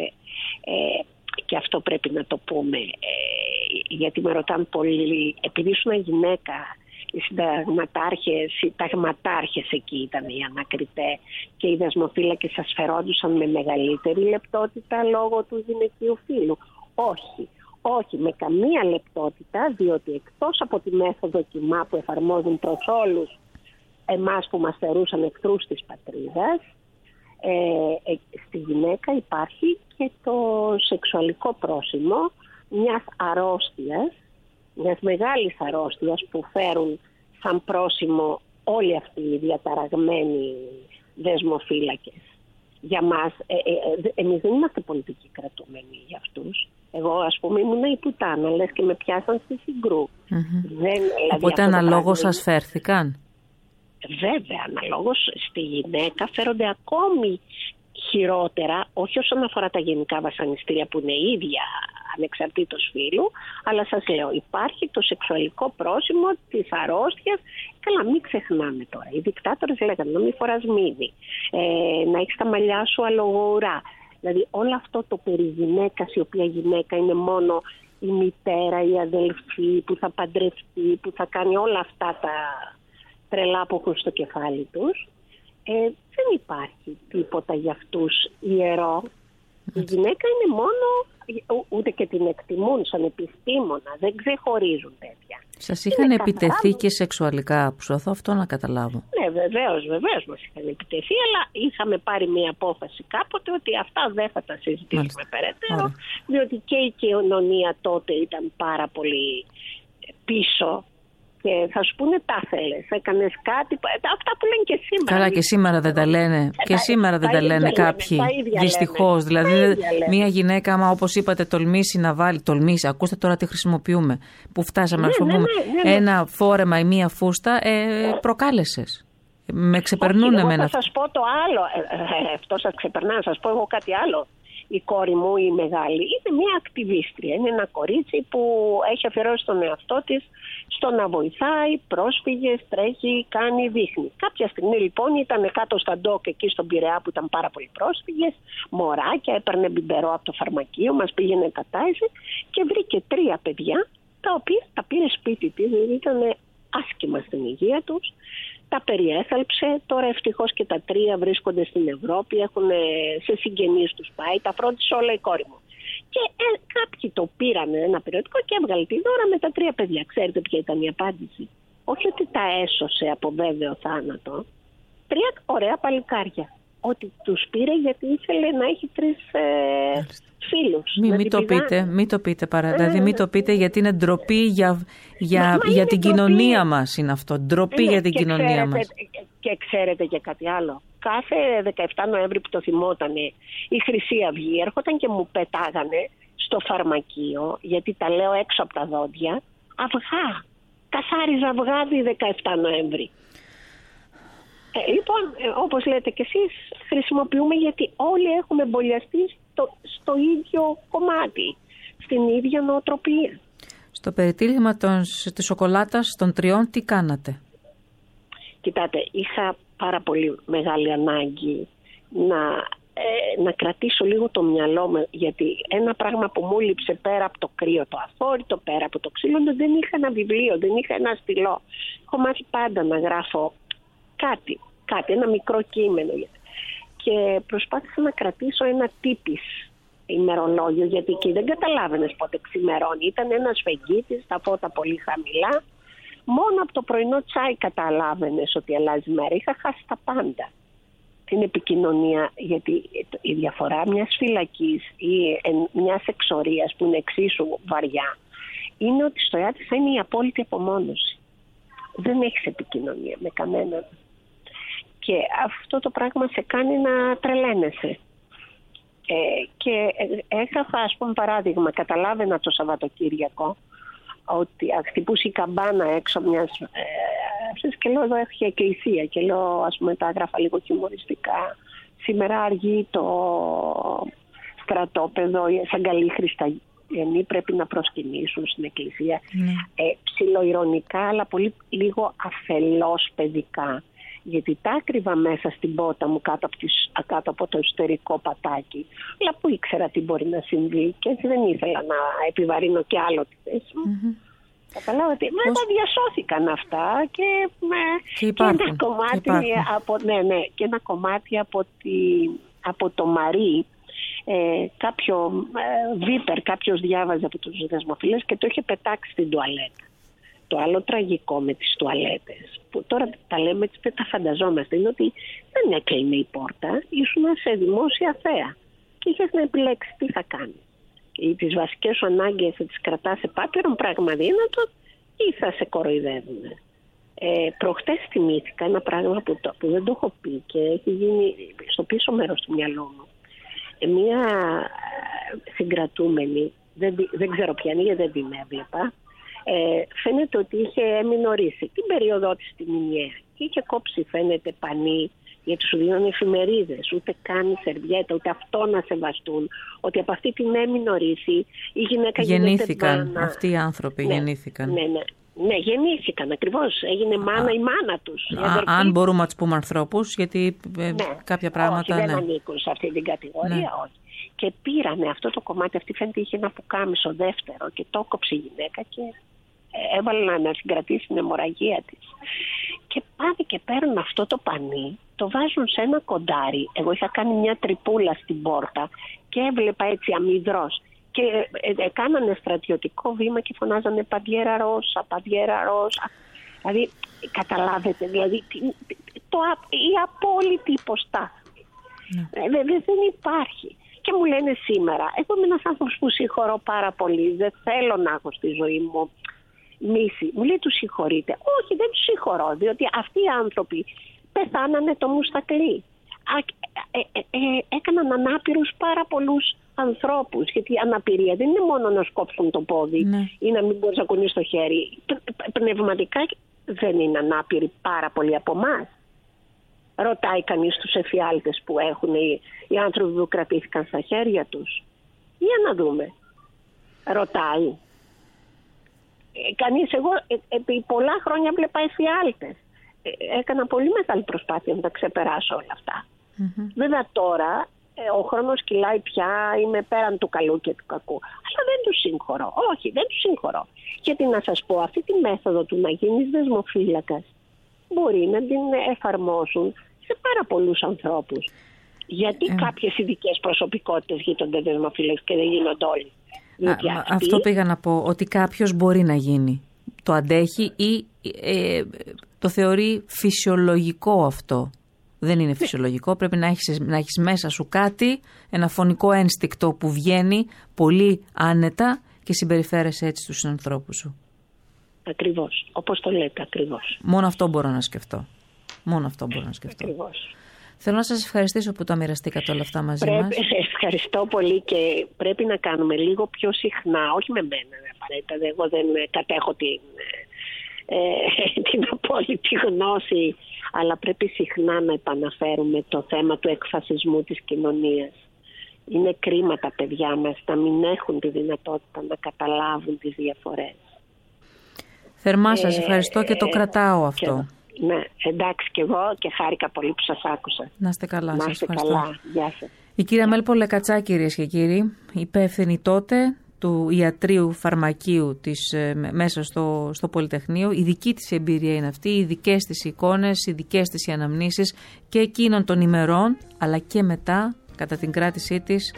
και αυτό πρέπει να το πούμε, γιατί με ρωτάνε πολύ, επειδή ήσουν γυναίκα, οι ταγματάρχες εκεί ήταν οι ανακριτές και οι δεσμοφύλακες σας φερόντουσαν με μεγαλύτερη λεπτότητα λόγω του γυναικείου φύλου. Όχι, με καμία λεπτότητα, διότι εκτός από τη μέθοδο κοιμά που εφαρμόζουν προς όλους εμάς που μας θεωρούσαν εχθρούς της πατρίδας, στη γυναίκα υπάρχει και το σεξουαλικό πρόσημο μιας αρρώστιας, μιας μεγάλης αρρώστιας που φέρουν σαν πρόσημο όλοι αυτοί οι διαταραγμένοι δεσμοφύλακες. Για μας, εμείς δεν είμαστε πολιτικοί κρατούμενοι για αυτούς. Εγώ, ας πούμε, ήμουν η πουτάνα, λες και με πιάσαν στη Συγκρού. Οπότε αναλόγως σας φέρθηκαν. Βέβαια, αναλόγως στη γυναίκα φέρονται ακόμη χειρότερα, όχι όσον αφορά τα γενικά βασανιστήρια που είναι ίδια ανεξαρτήτως φύλου, αλλά σας λέω, υπάρχει το σεξουαλικό πρόσημο της αρρώστιας. Καλά, μην ξεχνάμε τώρα. Οι δικτάτορες λέγανε να μην φοράς μύδι, να έχεις τα μαλλιά σου αλογοουρά. Δηλαδή όλο αυτό το περί γυναίκας, η οποία γυναίκα είναι μόνο η μητέρα, η αδελφή που θα παντρευτεί, που θα κάνει όλα αυτά τα τρελά που έχουν στο κεφάλι τους. Δεν υπάρχει τίποτα για αυτούς ιερό. Η γυναίκα είναι μόνο, ούτε και την εκτιμούν σαν επιστήμονα, δεν ξεχωρίζουν τέτοια. Σας είχαν επιτεθεί και σεξουαλικά, προσπαθώ αυτό να καταλάβω. Ναι, βεβαίως μας είχαν επιτεθεί, αλλά είχαμε πάρει μια απόφαση κάποτε ότι αυτά δεν θα τα συζητήσουμε περαιτέρω, διότι και η κοινωνία τότε ήταν πάρα πολύ πίσω. Και θα σου πούνε τα θέλες, έκανες κάτι, αυτά που λένε και σήμερα. Καλά, και σήμερα δεν τα λένε. Και σήμερα δεν τα λένε κάποιοι. Δυστυχώς. Δηλαδή, μια γυναίκα, άμα όπως είπατε, τολμήσει να βάλει. Τολμήσει, ακούστε τώρα τι χρησιμοποιούμε. Που φτάσαμε να πούμε ένα φόρεμα ή μια φούστα, προκάλεσες. Με ξεπερνούν εμένα. Θα σας πω το άλλο. Αυτό σας ξεπερνά, να σας πω εγώ κάτι άλλο. η κόρη μου η μεγάλη είναι μια ακτιβίστρια, είναι ένα κορίτσι που έχει αφιερώσει τον εαυτό της στο να βοηθάει πρόσφυγες, τρέχει, κάνει, δείχνει. Κάποια στιγμή λοιπόν ήταν κάτω στα ντόκ εκεί στον Πειραιά που ήταν πάρα πολλοί πρόσφυγες, μωράκια, έπαιρνε μπιμπερό από το φαρμακείο, μας πήγαινε κατάιζε και βρήκε 3 παιδιά τα οποία τα πήρε σπίτι της, δηλαδή ήταν άσχημα στην υγεία τους. Τα περιέθαλψε, τώρα ευτυχώς και τα 3 βρίσκονται στην Ευρώπη, έχουν σε συγγενείς τους πάει, τα φρόντισε όλα η κόρη μου. Και κάποιοι το πήραν ένα περιοδικό και έβγαλε τη δώρα με τα 3 παιδιά. Ξέρετε ποια ήταν η απάντηση? Όχι ότι τα έσωσε από βέβαιο θάνατο. 3 ωραία παλικάρια. Ότι τους πήρε γιατί ήθελε να έχει 3 φίλους. Μην το πείτε παρά. Δηλαδή μην το πείτε γιατί είναι ντροπή για την κοινωνία μας είναι αυτό. Ντροπή για την κοινωνία μας. Και ξέρετε και κάτι άλλο. Κάθε 17 Νοέμβρη που το θυμότανε η Χρυσή Αυγή έρχονταν και μου πετάγανε στο φαρμακείο, γιατί τα λέω έξω από τα δόντια, αυγά. Καθάριζα αυγάδι 17 Νοέμβρη. Λοιπόν, όπως λέτε και εσείς, χρησιμοποιούμε γιατί όλοι έχουμε εμβολιαστεί στο ίδιο κομμάτι, στην ίδια νοοτροπία. Στο περιτύλιγμα της σοκολάτας των 3, τι κάνατε? Κοιτάτε, είχα πάρα πολύ μεγάλη ανάγκη να κρατήσω λίγο το μυαλό μου, γιατί ένα πράγμα που μου λείψε πέρα από το κρύο, το αφόρητο, πέρα από το ξύλο, δεν είχα ένα βιβλίο, δεν είχα ένα στυλό. Έχω μάθει πάντα να γράφω κάτι, ένα μικρό κείμενο. Και προσπάθησα να κρατήσω ένα τύπης ημερολόγιο, γιατί εκεί δεν καταλάβαινες πότε ξημερώνει. Ήταν ένας φεγγίτης, τα φώτα πολύ χαμηλά. Μόνο από το πρωινό τσάι καταλάβαινες ότι αλλάζει μέρα. Είχα χάσει τα πάντα. Την επικοινωνία, γιατί η διαφορά μιας φυλακής ή μιας εξορίας που είναι εξίσου βαριά, είναι ότι στο ΙΑΤΙΣΑ είναι η απόλυτη απομόνωση. Δεν έχεις επικοινωνία με κανέναν. Και αυτό το πράγμα σε κάνει να τρελαίνεσαι. Και έγραφα, ας πούμε, παράδειγμα, καταλάβαινα το Σαββατοκύριακο ότι χτυπούσε η καμπάνα έξω μιας και λέω εδώ έχει εκκλησία και λέω, ας πούμε, τα έγραφα λίγο χιουμοριστικά. Σήμερα αργεί το στρατόπεδο, σαν καλή χριστιανοί πρέπει να προσκυνήσουν στην εκκλησία. Ψιλοειρωνικά, αλλά λίγο αφελώς παιδικά. Γιατί τα άκρυβα μέσα στην πότα μου κάτω από το εσωτερικό πατάκι, αλλά που ήξερα τι μπορεί να συμβεί και έτσι δεν ήθελα να επιβαρύνω και άλλο τη θέση μου. Καταλάβατε, μετά διασώθηκαν αυτά και ένα κομμάτι και ένα κομμάτι από το Μαρί, κάποιος διάβαζε από τους δεσμοφίλες και το είχε πετάξει στην τουαλέτα. Το άλλο τραγικό με τις τουαλέτες, που τώρα τα λέμε έτσι, δεν τα φανταζόμαστε, είναι ότι δεν έκλεινε η πόρτα, ήσουν σε δημόσια θέα και είχες να επιλέξεις τι θα κάνεις. Ή τις βασικές σου ανάγκες θα τις κρατάς σε πάτηρον πράγμα δύνατο ή θα σε κοροϊδεύουν. Προχτές θυμήθηκα ένα πράγμα που δεν το έχω πει και έχει γίνει στο πίσω μέρος του μυαλού μου. Μία συγκρατούμενη, δεν ξέρω ποια είναι γιατί δεν την έβλεπα, φαίνεται ότι είχε εμεινορίσει την περίοδό της στη Μηνιαία και είχε κόψει, φαίνεται, πανί, γιατί σου δίνουν εφημερίδες, ούτε καν σερβιέτα, ούτε αυτό να σεβαστούν, ότι από αυτή την εμεινορίσει η γυναίκα γεννήθηκαν αυτοί οι άνθρωποι. Γεννήθηκαν. Ναι, γεννήθηκαν ακριβώς. Έγινε μάνα η μάνα τους. Αν μπορούμε να τους πούμε ανθρώπους, γιατί κάποια πράγματα. Όχι, δεν ανήκουν σε αυτή την κατηγορία, όχι. Και πήρανε αυτό το κομμάτι, αυτή φαίνεται είχε ένα πουκάμισο δεύτερο και το κόψε η γυναίκα και έβαλε να συγκρατήσει την αιμορραγία της. Και πάνε και παίρνουν αυτό το πανί, το βάζουν σε ένα κοντάρι. Εγώ είχα κάνει μια τρυπούλα στην πόρτα και έβλεπα έτσι αμυδρός. Και κάνανε στρατιωτικό βήμα και φωνάζανε «Παντιέρα Ρώσα, Παντιέρα Ρώσα». Δηλαδή, καταλάβετε, δηλαδή, η απόλυτη υποστάθμη. Δεν υπάρχει. Και μου λένε σήμερα, εγώ είμαι ένας άνθρωπος που συγχωρώ πάρα πολύ, δεν θέλω να έχω στη ζωή μου μίση. Μου λέει, τους συγχωρείτε? Όχι, δεν τους συγχωρώ, διότι αυτοί οι άνθρωποι πεθάνανε το μουστακλί. Έκαναν ανάπηρους πάρα πολλούς ανθρώπους, γιατί η αναπηρία δεν είναι μόνο να σκόψουν το πόδι ή να μην μπορείς να κουνείς το χέρι. Πνευματικά δεν είναι ανάπηροι πάρα πολλοί από εμάς. Ρωτάει κανείς τους εφιάλτες που έχουν οι άνθρωποι που κρατήθηκαν στα χέρια τους? Για να δούμε. Ρωτάει. Κανείς, εγώ επί πολλά χρόνια βλέπα εφιάλτες. Έκανα πολύ μεγάλη προσπάθεια να τα ξεπεράσω όλα αυτά. Βέβαια τώρα ο χρόνος κυλάει πια, είμαι πέραν του καλού και του κακού. Αλλά δεν τους συγχωρώ. Όχι, δεν τους συγχωρώ. Γιατί να σας πω, αυτή τη μέθοδο του να γίνεις δεσμοφύλακας μπορεί να την εφαρμόσουν σε πάρα πολλούς ανθρώπους. Γιατί κάποιες ειδικές προσωπικότητες γίνονται δεσμοφύλακες και δεν γίνονται όλοι? Αυτό πήγα να πω, ότι κάποιος μπορεί να γίνει. Το αντέχει ή το θεωρεί φυσιολογικό αυτό. Δεν είναι φυσιολογικό, πρέπει να έχεις μέσα σου κάτι, ένα φωνικό ένστικτο που βγαίνει πολύ άνετα και συμπεριφέρεσαι έτσι στους ανθρώπους σου. Ακριβώς, όπως το λέτε, ακριβώς. Μόνο αυτό μπορώ να σκεφτώ. Ακριβώς. Θέλω να σας ευχαριστήσω που τα μοιραστήκατε όλα αυτά μαζί μας. Ευχαριστώ πολύ και πρέπει να κάνουμε λίγο πιο συχνά, όχι με μένα απαραίτητα, εγώ δεν κατέχω την απόλυτη γνώση, αλλά πρέπει συχνά να επαναφέρουμε το θέμα του εκφασισμού της κοινωνίας. Είναι κρίμα τα παιδιά μας να μην έχουν τη δυνατότητα να καταλάβουν τις διαφορές. Θερμά σας ευχαριστώ και το κρατάω αυτό. Ναι, εντάξει και εγώ και χάρηκα πολύ που σας άκουσα. Να είστε καλά, να σας είστε ευχαριστώ. Καλά. Γεια σας. Η κυρία Μέλπο Λεκατσά, κυρίες και κύριοι, υπεύθυνη τότε του ιατρείου φαρμακείου μέσα στο Πολυτεχνείο. Η δική της εμπειρία είναι αυτή, οι δικές της εικόνες, οι δικές της αναμνήσεις και εκείνων των ημερών, αλλά και μετά, κατά την κράτησή της,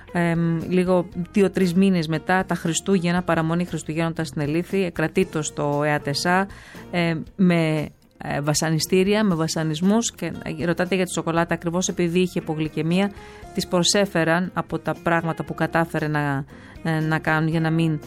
λίγο 2-3 μήνες μετά τα Χριστούγεννα, παραμονή Χριστουγέννων στην Ελήθη, κρατήτως στο ΕΑΤΕΣΑ με βασανιστήρια, με βασανισμούς, και ρωτάτε για τη σοκολάτα ακριβώς επειδή είχε υπογλυκαιμία, της προσέφεραν από τα πράγματα που κατάφερε να κάνουν για να μην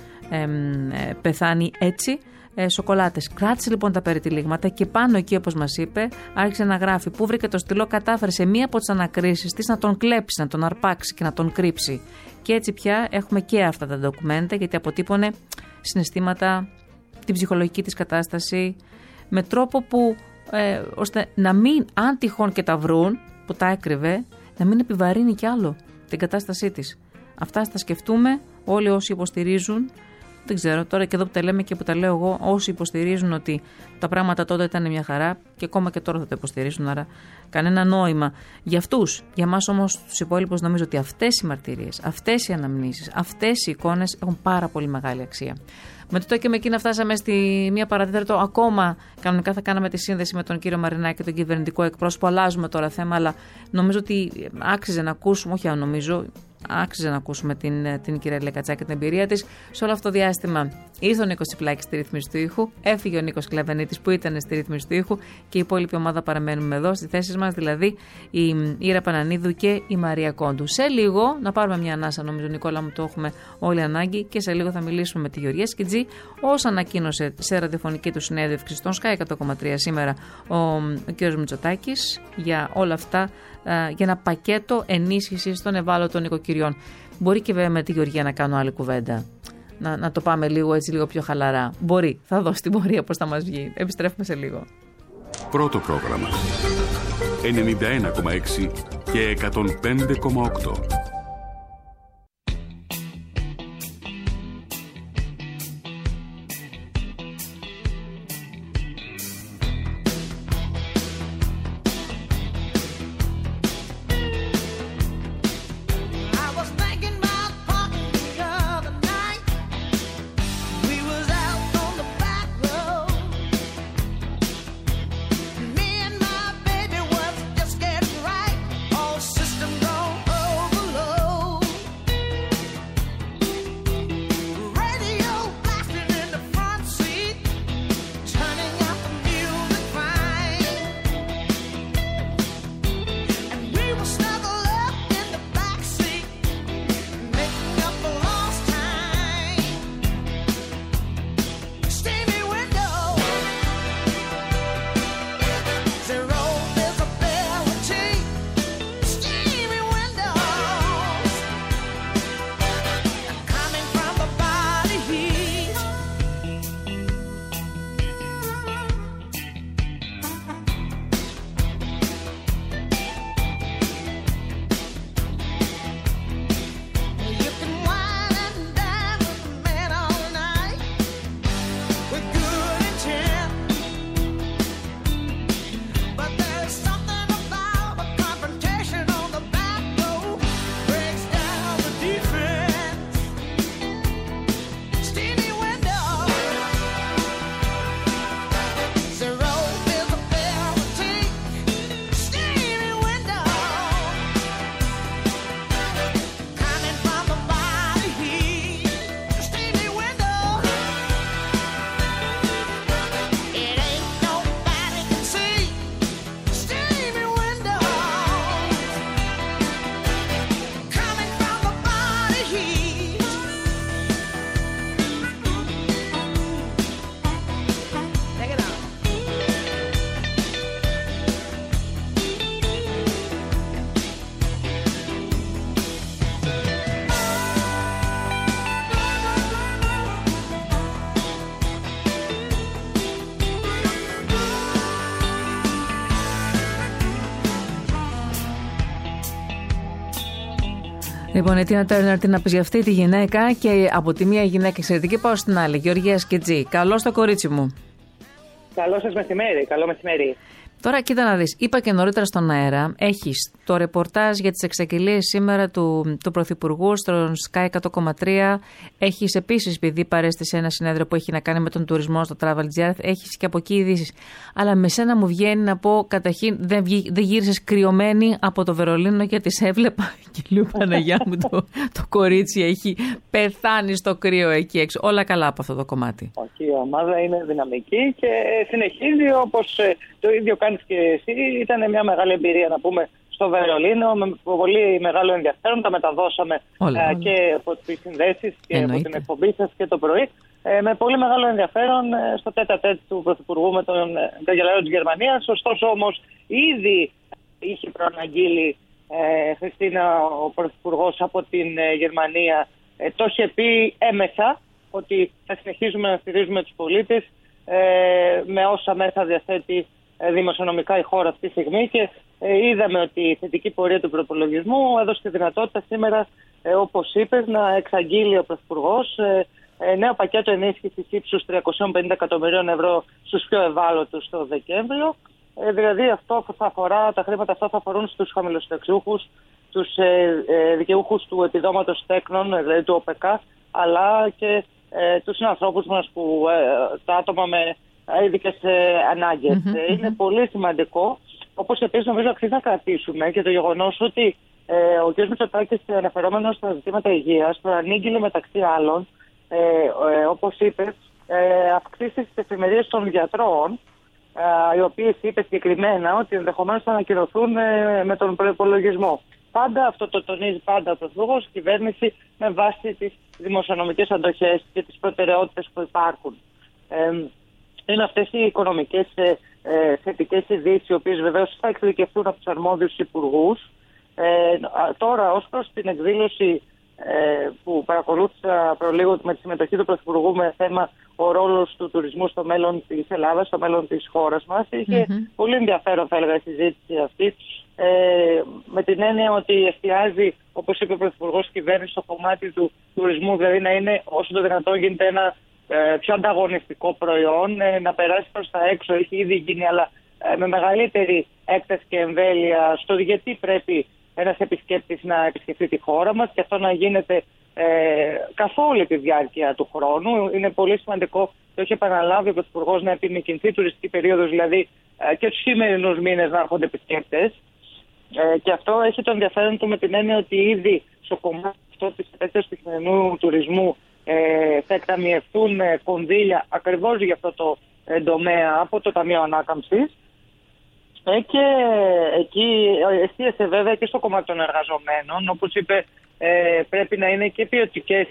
πεθάνει έτσι, σοκολάτες. Κράτησε λοιπόν τα περιτυλίγματα και πάνω εκεί, όπως μας είπε, άρχισε να γράφει πού βρήκε το στυλό, κατάφερε σε μία από τις ανακρίσεις της να τον κλέψει, να τον αρπάξει και να τον κρύψει. Και έτσι πια έχουμε και αυτά τα ντοκουμέντα, γιατί αποτύπωνε συναισθήματα, την ψυχολογική της κατάσταση, με τρόπο που ώστε να μην, αν τυχόν και τα βρουν, που τα έκρυβε, να μην επιβαρύνει κι άλλο την κατάστασή της. Αυτά θα σκεφτούμε όλοι όσοι υποστηρίζουν. Δεν ξέρω, τώρα και εδώ που τα λέμε και που τα λέω εγώ, όσοι υποστηρίζουν ότι τα πράγματα τότε ήταν μια χαρά και ακόμα και τώρα θα τα υποστηρίζουν, άρα κανένα νόημα. Για αυτούς, για εμάς όμως τους υπόλοιπους, νομίζω ότι αυτές οι μαρτυρίες, αυτές οι αναμνήσεις, αυτές οι εικόνες έχουν πάρα πολύ μεγάλη αξία. Με το και με εκείνα φτάσαμε στη 1 παρατέταρτο. Ακόμα κανονικά θα κάναμε τη σύνδεση με τον κύριο Μαρινάκη, τον κυβερνητικό εκπρόσωπο. Αλλάζουμε τώρα θέμα, αλλά νομίζω ότι άξιζε να ακούσουμε, όχι αν νομίζω, άξιζε να ακούσουμε την κυρία Λεκατσά και την εμπειρία της. Σε όλο αυτό το διάστημα ήρθε ο Νίκος Τσιπλάκης στη ρύθμιση του ήχου, έφυγε ο Νίκος Κλαβενίτης που ήταν στη ρύθμιση του ήχου και η υπόλοιπη ομάδα παραμένουμε εδώ στις θέσεις μας, δηλαδή η Ήρα Πανανίδου και η Μαρία Κόντου. Σε λίγο να πάρουμε μια ανάσα, νομίζω, Νικόλα μου, το έχουμε όλοι ανάγκη, και σε λίγο θα μιλήσουμε με τη Γεωργία Σκιτζή, ως ανακοίνωσε σε ραδιοφωνική του συνέντευξη στον Sky 100,3 σήμερα ο κ. Μητσοτάκης για όλα αυτά, για ένα πακέτο ενίσχυσης των ευάλωτων οικοκυριών. Μπορεί και βέβαια με τη Γεωργία να κάνω άλλη κουβέντα. Να το πάμε λίγο έτσι, λίγο πιο χαλαρά. Μπορεί, θα δώσει την πορεία πώς θα μας βγει. Επιστρέφουμε σε λίγο. Πρώτο πρόγραμμα 91,6 και 105,8. System don't overload. Λοιπόν, η Τίνα Τέρνερ, τι να πει για αυτή τη γυναίκα, και από τη μία γυναίκα εξαιρετική πάω στην άλλη. Γεωργία Σκετζή. Καλώς το κορίτσι μου. Καλό σας μεσημέρι. Καλό μεσημέρι. Τώρα κοίτα να δεις, είπα και νωρίτερα στον αέρα, έχεις το ρεπορτάζ για τις εξαγγελίες σήμερα του Πρωθυπουργού στον Sky 100,3, έχεις επίσης, επειδή παρέστησε ένα συνέδριο που έχει να κάνει με τον τουρισμό στο Travel.gr, έχεις και από εκεί ειδήσεις. Αλλά με σένα μου βγαίνει να πω, καταρχήν δεν γύρισες κρυωμένη από το Βερολίνο, γιατί σε έβλεπα και λέω Παναγιά μου, το κορίτσι έχει πεθάνει στο κρύο εκεί έξω. Όλα καλά από αυτό το κομμάτι. Όχι, η ομάδα είναι δυναμική και συνεχίζει όπως το ίδιο κάνεις και εσύ. Ήταν μια μεγάλη εμπειρία, να πούμε, στο Βερολίνο, με πολύ μεγάλο ενδιαφέρον. Τα μεταδώσαμε και από τις συνδέσεις και από την εκπομπή σας και το πρωί. Με πολύ μεγάλο ενδιαφέρον στο τέτα-τέτ του Πρωθυπουργού με τον καγκελάριο της Γερμανίας. Ωστόσο όμως ήδη είχε προαναγγείλει Χριστίνα ο Πρωθυπουργός από την Γερμανία, το είχε πει έμεσα ότι θα συνεχίζουμε να στηρίζουμε τους πολίτες με όσα μέσα διαθέτει δημοσιονομικά η χώρα αυτή τη στιγμή, και είδαμε ότι η θετική πορεία του προπολογισμού έδωσε τη δυνατότητα σήμερα, όπως είπες, να εξαγγείλει ο Πρωθυπουργός νέο πακέτο ενίσχυσης ύψους 350 εκατομμυρίων ευρώ στους πιο ευάλωτους το Δεκέμβριο. Δηλαδή τα χρήματα αυτά θα αφορούν στους χαμηλοσυνταξιούχους, τους δικαιούχους του επιδόματος τέκνων, δηλαδή του ΟΠΕΚΑ, αλλά και τους συνανθρώπους μας, τα άτομα με ειδικές ανάγκες. Είναι πολύ σημαντικό. Όπως επίσης νομίζω αξίζει να κρατήσουμε και το γεγονός ότι ο κ. Μητσοτάκης, αναφερόμενος στα ζητήματα υγείας, προανήγγειλε μεταξύ άλλων, όπως είπε, αυξήσεις στις εφημερίες των γιατρών, οι οποίες είπε συγκεκριμένα ότι ενδεχομένως θα ανακοινωθούν με τον προϋπολογισμό. Πάντα αυτό το τονίζει πάντα ο Πρωθυπουργός, η κυβέρνηση, με βάση τις δημοσιονομικές αντοχές και τις προτεραιότητες που υπάρχουν. Είναι αυτές οι οικονομικές θετικές ειδήσεις, οι οποίες βεβαίως θα εξειδικευτούν από τους αρμόδιους υπουργούς. Τώρα, ως προς την εκδήλωση που παρακολούθησα προλίγο με τη συμμετοχή του Πρωθυπουργού με θέμα ο ρόλος του τουρισμού στο μέλλον της Ελλάδας, στο μέλλον της χώρας μας, είχε πολύ ενδιαφέρον, θα έλεγα, η συζήτηση αυτή, με την έννοια ότι εστιάζει, όπως είπε ο Πρωθυπουργός, κυβέρνηση στο κομμάτι του τουρισμού, δηλαδή να είναι όσο το δυνατόν γίνεται ένα πιο ανταγωνιστικό προϊόν, να περάσει προς τα έξω. Έχει ήδη γίνει, αλλά με μεγαλύτερη έκταση και εμβέλεια στο γιατί πρέπει ένας επισκέπτης να επισκεφτεί τη χώρα μας, και αυτό να γίνεται καθ' όλη τη διάρκεια του χρόνου. Είναι πολύ σημαντικό, το έχει επαναλάβει ο Πρωθυπουργός, να επιμηκυνθεί η τουριστική περίοδος, δηλαδή και τους σημερινούς μήνες να έρχονται επισκέπτες. Και αυτό έχει το ενδιαφέρον του με την έννοια ότι ήδη στο κομμάτι αυτό της επέκτασης του χειμερινού τουρισμού θα εκταμιευτούν κονδύλια ακριβώς για αυτό το τομέα από το Ταμείο Ανάκαμψης. Και εκεί εστίασε βέβαια και στο κομμάτι των εργαζομένων. Όπως είπε, πρέπει να είναι και ποιοτικές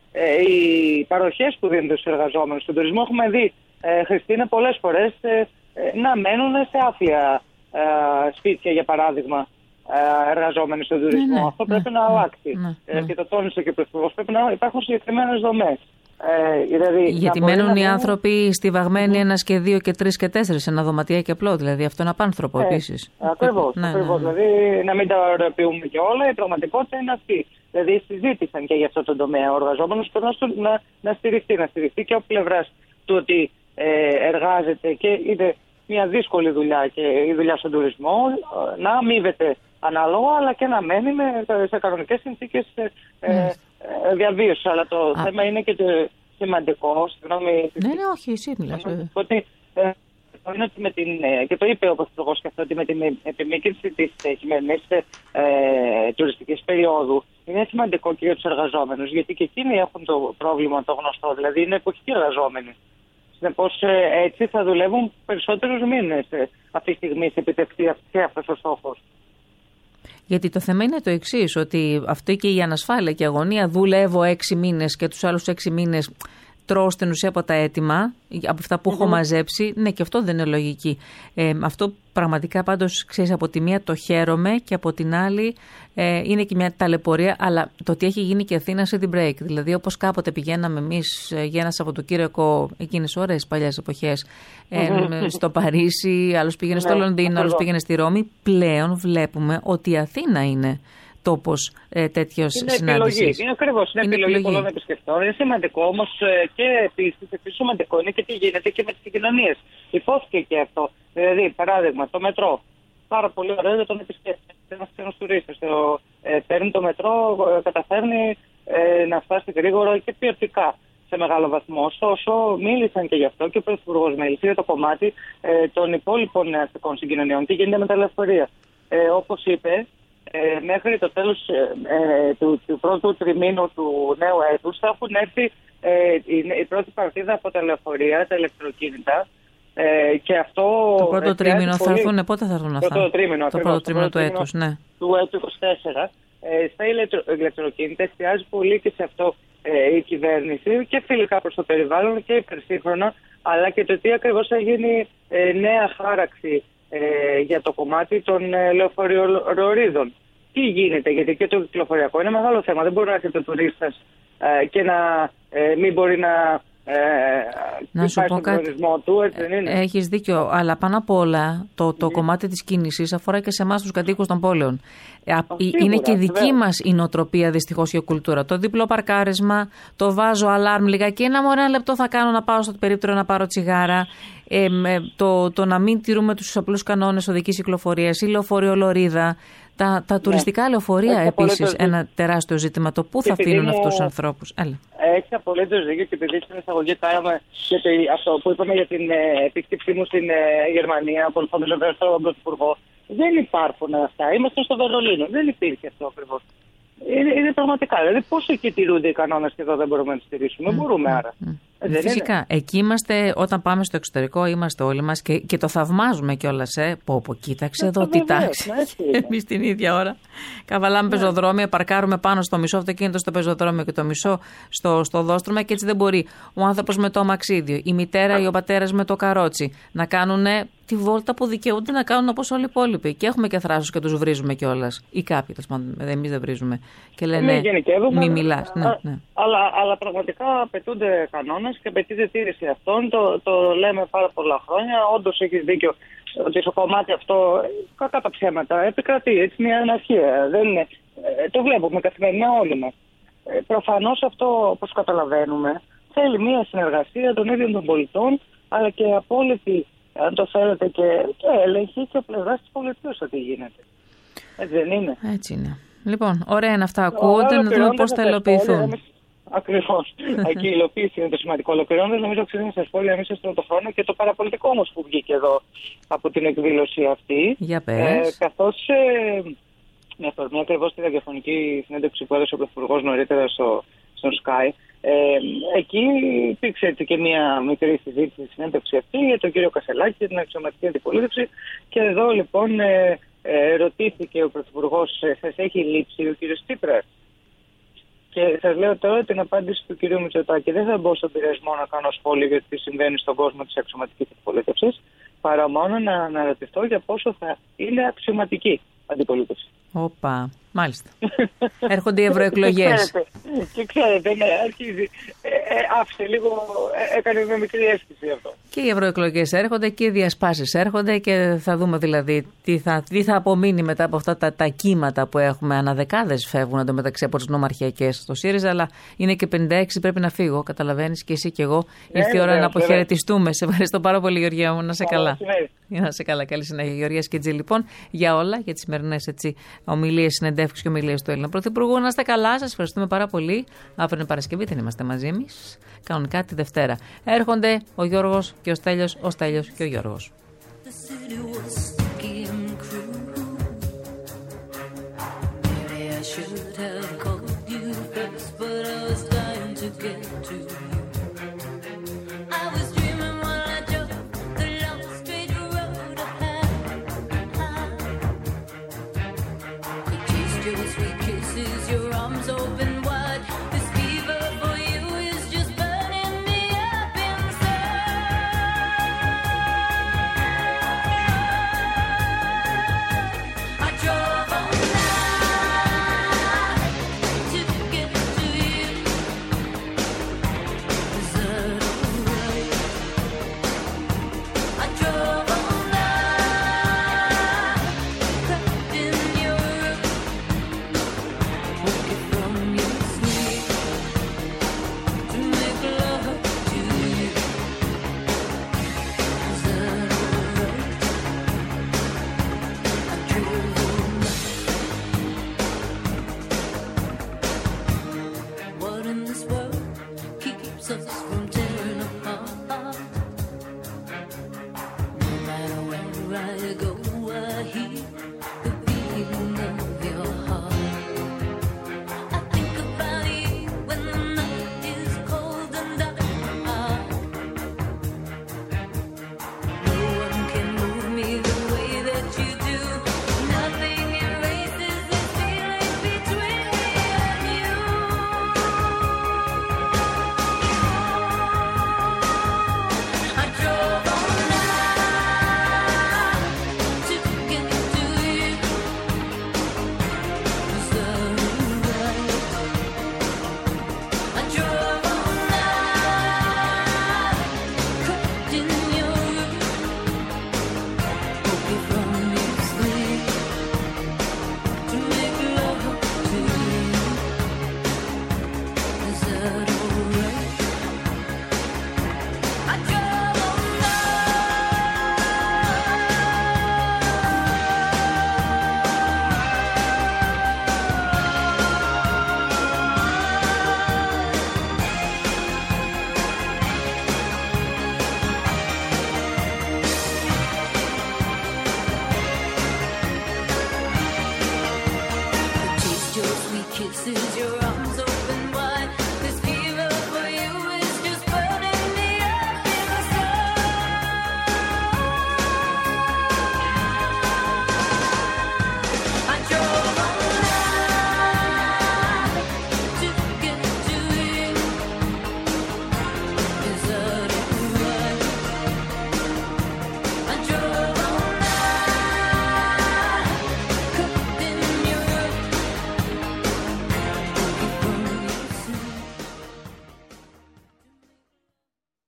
οι παροχές που δίνονται στους εργαζόμενους. Στον τουρισμό έχουμε δει, Χριστίνα, πολλές φορές να μένουν σε άφια σπίτια, για παράδειγμα, εργαζόμενοι στον τουρισμό. Αυτό πρέπει να αλλάξει. Και το τόνισε και ο Πρωθυπουργός. Πρέπει να υπάρχουν συγκεκριμένες δομές. Δηλαδή, γιατί μένουν οι άνθρωποι στιβαγμένοι ένας και δύο και τρεις και τέσσερις σε ένα δωματιάκι απλό, δηλαδή αυτό είναι απάνθρωπο επίσης. Ακριβώς. Δηλαδή να μην τα ωρεοποιούμε και όλα, η πραγματικότητα είναι αυτή. Δηλαδή συζήτησαν και για αυτό το τομέα. Ο εργαζόμενος πρέπει να στηριχθεί και από πλευράς του ότι εργάζεται και είναι μια δύσκολη δουλειά, και η δουλειά στον τουρισμό, να αμείβεται ανάλογα, αλλά και να μένει σε κανονικές συνθήκες διαβίωσης. Αλλά το θέμα είναι και το σημαντικό. Συγγνώμη. Ναι, όχι, εσύ μιλάς. Ότι είναι ότι και το είπε ο Πρωθυπουργός και αυτό, ότι με την επιμήκυνση της χειμερινής τουριστικής περίοδου είναι σημαντικό και για τους εργαζόμενους, γιατί και εκείνοι έχουν το πρόβλημα το γνωστό, δηλαδή είναι εποχικοί εργαζόμενοι. Συνεπώς έτσι θα δουλεύουν περισσότερους μήνες αυτή τη στιγμή σε επιτευχθεί και αυτός ο στόχος. Γιατί το θέμα είναι το εξής, ότι αυτό και η ανασφάλεια και η αγωνία, δουλεύω 6 μήνες και τους άλλους 6 μήνες τρώω στην ουσία από τα έτοιμα, από αυτά που έχω μαζέψει. Ναι, και αυτό δεν είναι λογική. Αυτό πραγματικά πάντως, ξέρεις, από τη μία το χαίρομαι και από την άλλη είναι και μια ταλαιπωρία, αλλά το τι έχει γίνει και Αθήνα σε την break. Δηλαδή, όπως κάποτε πηγαίναμε εμείς για ένα Σαββατοκύριακο εκείνες ώρες, παλιές εποχές, στο Παρίσι, άλλος πήγαινε στο Λονδίνο, άλλος πήγαινε στη Ρώμη. Πλέον βλέπουμε ότι η Αθήνα είναι τόπος τέτοιος συνάντησης. Είναι ακριβώς. Είναι επιλογή πολλών επισκεπτών. Είναι σημαντικό όμως και επίσης σημαντικό είναι και τι γίνεται και με τις συγκοινωνίες. Υπόθηκε και αυτό. Δηλαδή, παράδειγμα, το μετρό. Πάρα πολύ ωραίο για τον επισκέπτη. Ένας ξένος τουρίστας παίρνει το μετρό, καταφέρνει να φτάσει γρήγορα και ποιοτικά σε μεγάλο βαθμό. Ωστόσο, μίλησαν και γι' αυτό και ο Πρωθυπουργός μίλησε για το κομμάτι των υπόλοιπων αστικών συγκοινωνιών. Τι γίνεται με τα λεωφορεία. Όπως είπε, μέχρι το τέλος του πρώτου τριμήνου του νέου έτους θα έχουν έρθει η πρώτη παρτίδα από τα λεωφορεία, τα ηλεκτροκίνητα. Και αυτό το πρώτο τρίμηνο θα έρθουν, πότε θα έρθουν αυτά? Το πρώτο τρίμηνο του έτους, ναι. Του έτου 24. Στα ηλεκτροκίνητα εστιάζει πολύ και σε αυτό η κυβέρνηση και φιλικά προς το περιβάλλον και υπερσύγχρονα, αλλά και το τι ακριβώς θα γίνει νέα χάραξη για το κομμάτι των λεωφορείων. Τι γίνεται, γιατί και το κυκλοφοριακό είναι μεγάλο θέμα. Δεν μπορεί να έρχεται ο τουρίστας και να μην μπορεί να σου πω κάτι. Έχεις δίκιο, αλλά πάνω απ' όλα το κομμάτι της κίνησης αφορά και σε εμάς τους κατοίκους των πόλεων. Είναι και δική μας η νοοτροπία δυστυχώς και η κουλτούρα. Το διπλό παρκάρισμα, το βάζω αλάρμ λιγάκι, ένα λεπτό θα κάνω να πάω στο περίπτερο να πάρω τσιγάρα. Το να μην τηρούμε τους απλούς κανόνες οδικής κυκλοφορίας, η λεωφορειολωρίδα, τα τουριστικά λεωφορεία επίσης ένα τεράστιο ζήτημα. Το πού θα αφήνουν αυτούς τους ανθρώπους. Έχει απολύτως δίκιο και επειδή στην εισαγωγή κάναμε αυτό που είπαμε για την επίσκεψή μου στην Γερμανία, ακολουθώντας τον Πρωθυπουργό. Δεν υπάρχουν αυτά. Είμαστε στο Βερολίνο. Δεν υπήρχε αυτό ακριβώς. Είναι πραγματικά. Δηλαδή, πώς εκεί τηρούνται οι κανόνες και εδώ δεν μπορούμε να τις τηρήσουμε. Μπορούμε άρα. Φυσικά. Είναι. Εκεί είμαστε, όταν πάμε στο εξωτερικό, είμαστε όλοι μας και το θαυμάζουμε κιόλας. Κοίταξε εδώ τι τάξη. Εμείς την ίδια ώρα καβαλάμε πεζοδρόμια, παρκάρουμε πάνω στο μισό αυτοκίνητο στο πεζοδρόμιο και το μισό στο δόστρωμα και έτσι δεν μπορεί ο άνθρωπος με το αμαξίδιο, η μητέρα ή ο πατέρας με το καρότσι να κάνουν τη βόλτα που δικαιούνται να κάνουν όπως όλοι οι υπόλοιποι. Και έχουμε και θράσος και τους βρίζουμε κιόλας. Ή κάποιοι, εμείς δεν βρίζουμε. Και λένε μη μιλάς. Ναι. Αλλά πραγματικά απαιτούνται κανόνες και απαιτείται τήρηση αυτών. Το λέμε πάρα πολλά χρόνια. Όντως έχεις δίκιο ότι στο κομμάτι αυτό, κακά τα ψέματα, επικρατεί έτσι μια αναρχία. Το βλέπουμε καθημερινά όλοι μας. Προφανώς αυτό, όπως καταλαβαίνουμε, θέλει μια συνεργασία των ίδιων των πολιτών, αλλά και απόλυτη, αν το θέλετε, και έλεγχη και πλευράς της πολιτείας ότι γίνεται. Έτσι δεν είναι? Έτσι είναι. Λοιπόν, ωραία είναι αυτά. Ακούγονται, να δούμε πώς θα υλοποιηθούν. Ακριβώς. Εκεί η υλοποίηση είναι το σημαντικό. Ολοκληρώνοντας, νομίζω ότι στα σχόλια εμείς στον το χρόνο και το παραπολιτικό όμως που βγήκε εδώ από την εκδήλωση αυτή. Για πες. Καθώς με αφορμή ακριβώς τη ραδιοφωνική συνέντευξη που έδωσε ο Πρωθυπουργός νωρίτερα στο Sky, εκεί υπήρξε έτσι και μια μικρή συζήτηση στη συνέντευξη αυτή για τον κύριο Κασελάκη και την αξιωματική αντιπολίτευση. Και εδώ λοιπόν ρωτήθηκε ο Πρωθυπουργός, σας έχει λείψει ο κύριος Τσίπρας? Και σας λέω τώρα την απάντηση του κυρίου Μητσοτάκη. Δεν θα μπω στον πειρασμό να κάνω σχόλιο για τι συμβαίνει στον κόσμο της αξιωματικής αντιπολίτευσης, παρά μόνο να αναρωτηθώ για πόσο θα είναι αξιωματική αντιπολίτευση. Όπα, μάλιστα. Έρχονται οι ευρωεκλογές. Και ξέρετε, ναι, αρχίζει. Άφησε λίγο, έκανε μια μικρή αίσθηση αυτό. Και οι ευρωεκλογές έρχονται και οι διασπάσεις έρχονται και θα δούμε δηλαδή τι θα απομείνει μετά από αυτά τα κύματα που έχουμε. Αναδεκάδες φεύγουν εντωμεταξύ από τις νομαρχιακές στο ΣΥΡΙΖΑ, αλλά είναι και 56, πρέπει να φύγω. Καταλαβαίνεις και εσύ και εγώ. Ήρθε η ώρα να αποχαιρετιστούμε. Σε ευχαριστώ πάρα πολύ, Γεωργία μου. Να σε καλά. Να σε καλά. Καλή συνέχεια, Γεωργία Σκετζή, λοιπόν, για όλα, για τις σημερινές ομιλίες, συνεντεύξεις και ομιλίες του Έλληνα Πρωθυπουργού. Να είστε καλά, σας ευχαριστούμε πάρα πολύ. Αύριο είναι Παρασκευή, δεν είμαστε μαζί εμείς. Κανονικά τη Δευτέρα. Έρχονται ο Γιώργος και ο Στέλιος και ο Γιώργος. This is your